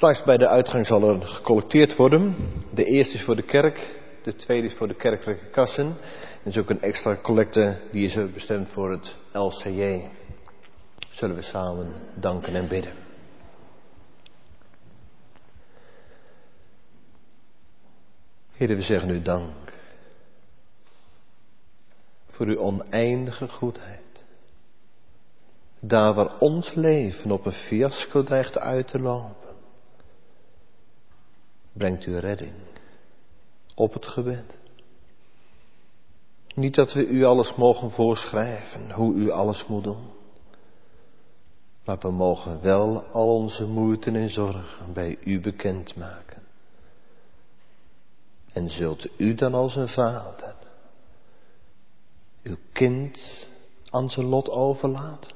Straks bij de uitgang zal er gecollecteerd worden. De eerste is voor de kerk, de tweede is voor de kerkelijke kassen. En er is ook een extra collecte die is bestemd voor het LCJ. Zullen we samen danken en bidden. Heere, we zeggen u dank voor uw oneindige goedheid. Daar waar ons leven op een fiasco dreigt uit te lopen, brengt u redding op het gebed. Niet dat we u alles mogen voorschrijven, hoe u alles moet doen. Maar we mogen wel al onze moeite en zorgen bij u bekendmaken. En zult u dan als een vader uw kind aan zijn lot overlaten?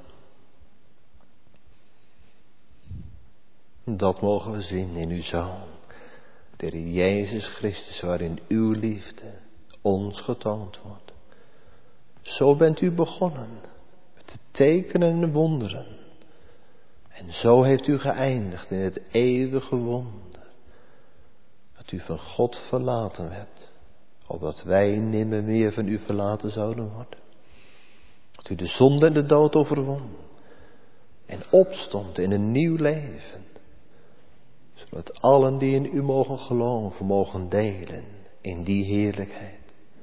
Dat mogen we zien in uw Zoon, de Heer Jezus Christus, waarin uw liefde ons getoond wordt. Zo bent u begonnen met de tekenen en de wonderen. En zo heeft u geëindigd in het eeuwige wonder, dat u van God verlaten werd, opdat wij nimmer meer van u verlaten zouden worden. Dat u de zonde en de dood overwon en opstond in een nieuw leven, zodat allen die in u mogen geloven, mogen delen in die heerlijkheid.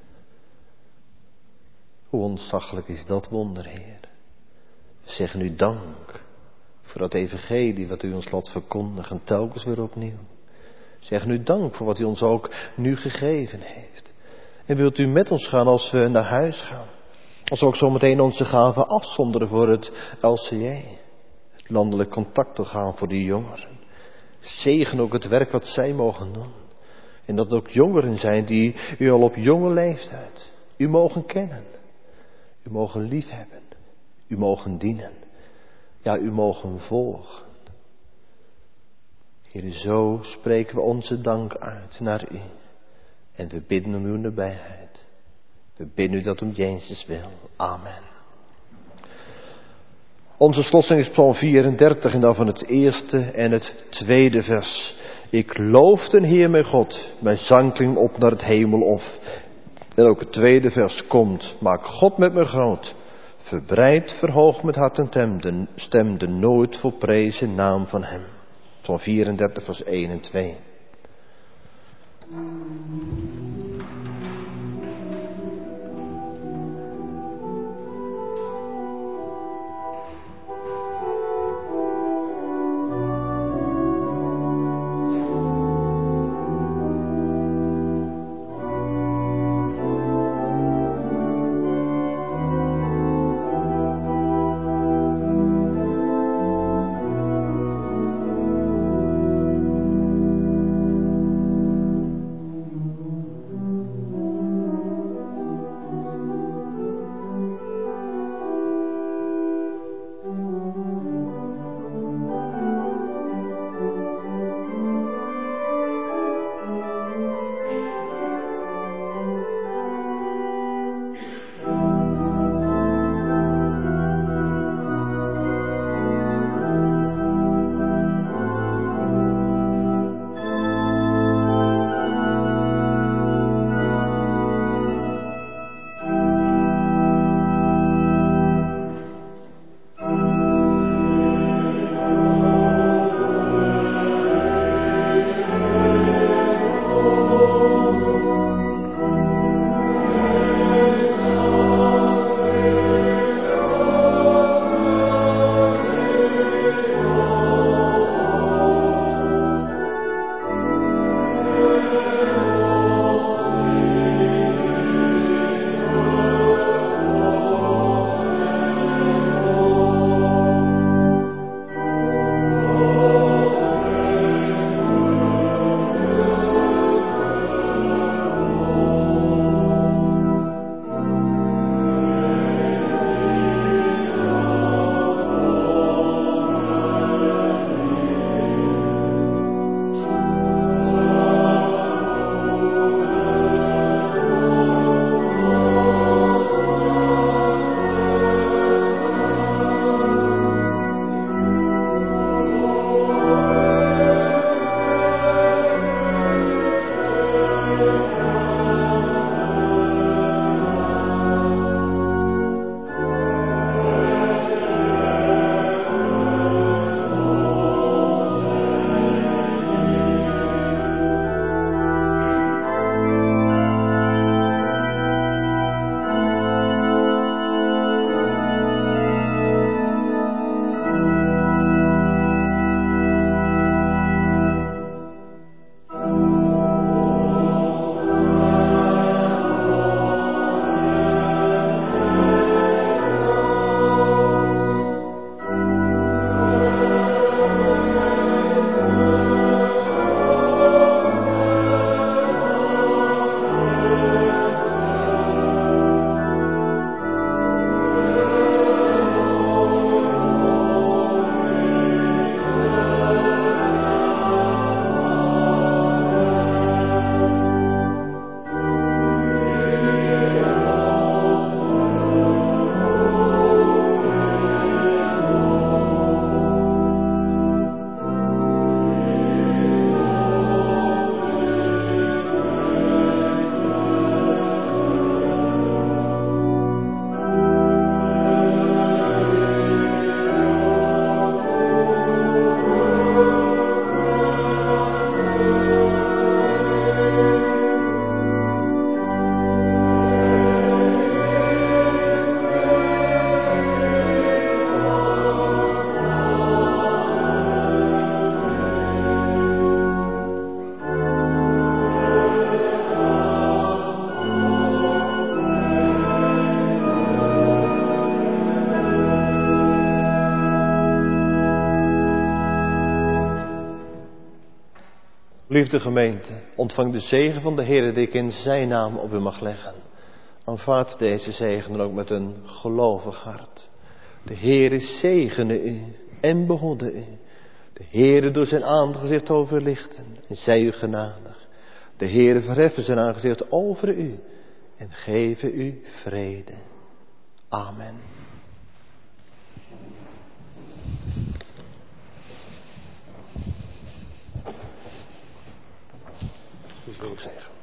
Hoe ontzaglijk is dat wonder, Heer. We zeggen u dank voor dat evangelie wat u ons laat verkondigen, telkens weer opnieuw. We zeggen u dank voor wat u ons ook nu gegeven heeft. En wilt u met ons gaan als we naar huis gaan? Als we ook zometeen onze gaven afzonderen voor het LCJ. Het landelijk contact te gaan voor die jongeren. Zegen ook het werk wat zij mogen doen. En dat ook jongeren zijn die u al op jonge leeftijd u mogen kennen. U mogen liefhebben. U mogen dienen. Ja, u mogen volgen. Heer, zo spreken we onze dank uit naar u. En we bidden om uw nabijheid. We bidden u dat om Jezus wil. Amen. Onze slotzing is Psalm 34 en dan van het eerste en het tweede vers. Ik loof den Heer mijn God, mijn zang klinkt op naar het hemelhof. En ook het tweede vers komt, maak God met me groot. Verbreid, verhoog met hart en stem de nooit volprezen naam van hem. Psalm 34 vers 1 en 2. Liefde gemeente, ontvang de zegen van de Heer die ik in zijn naam op u mag leggen. Aanvaard deze zegen dan ook met een gelovig hart. De Heere zegene u en behoede u. De Heere doet zijn aangezicht over u lichten en zij u genadig. De Heere verheffen zijn aangezicht over u en geven u vrede. Amen. Ook zeggen.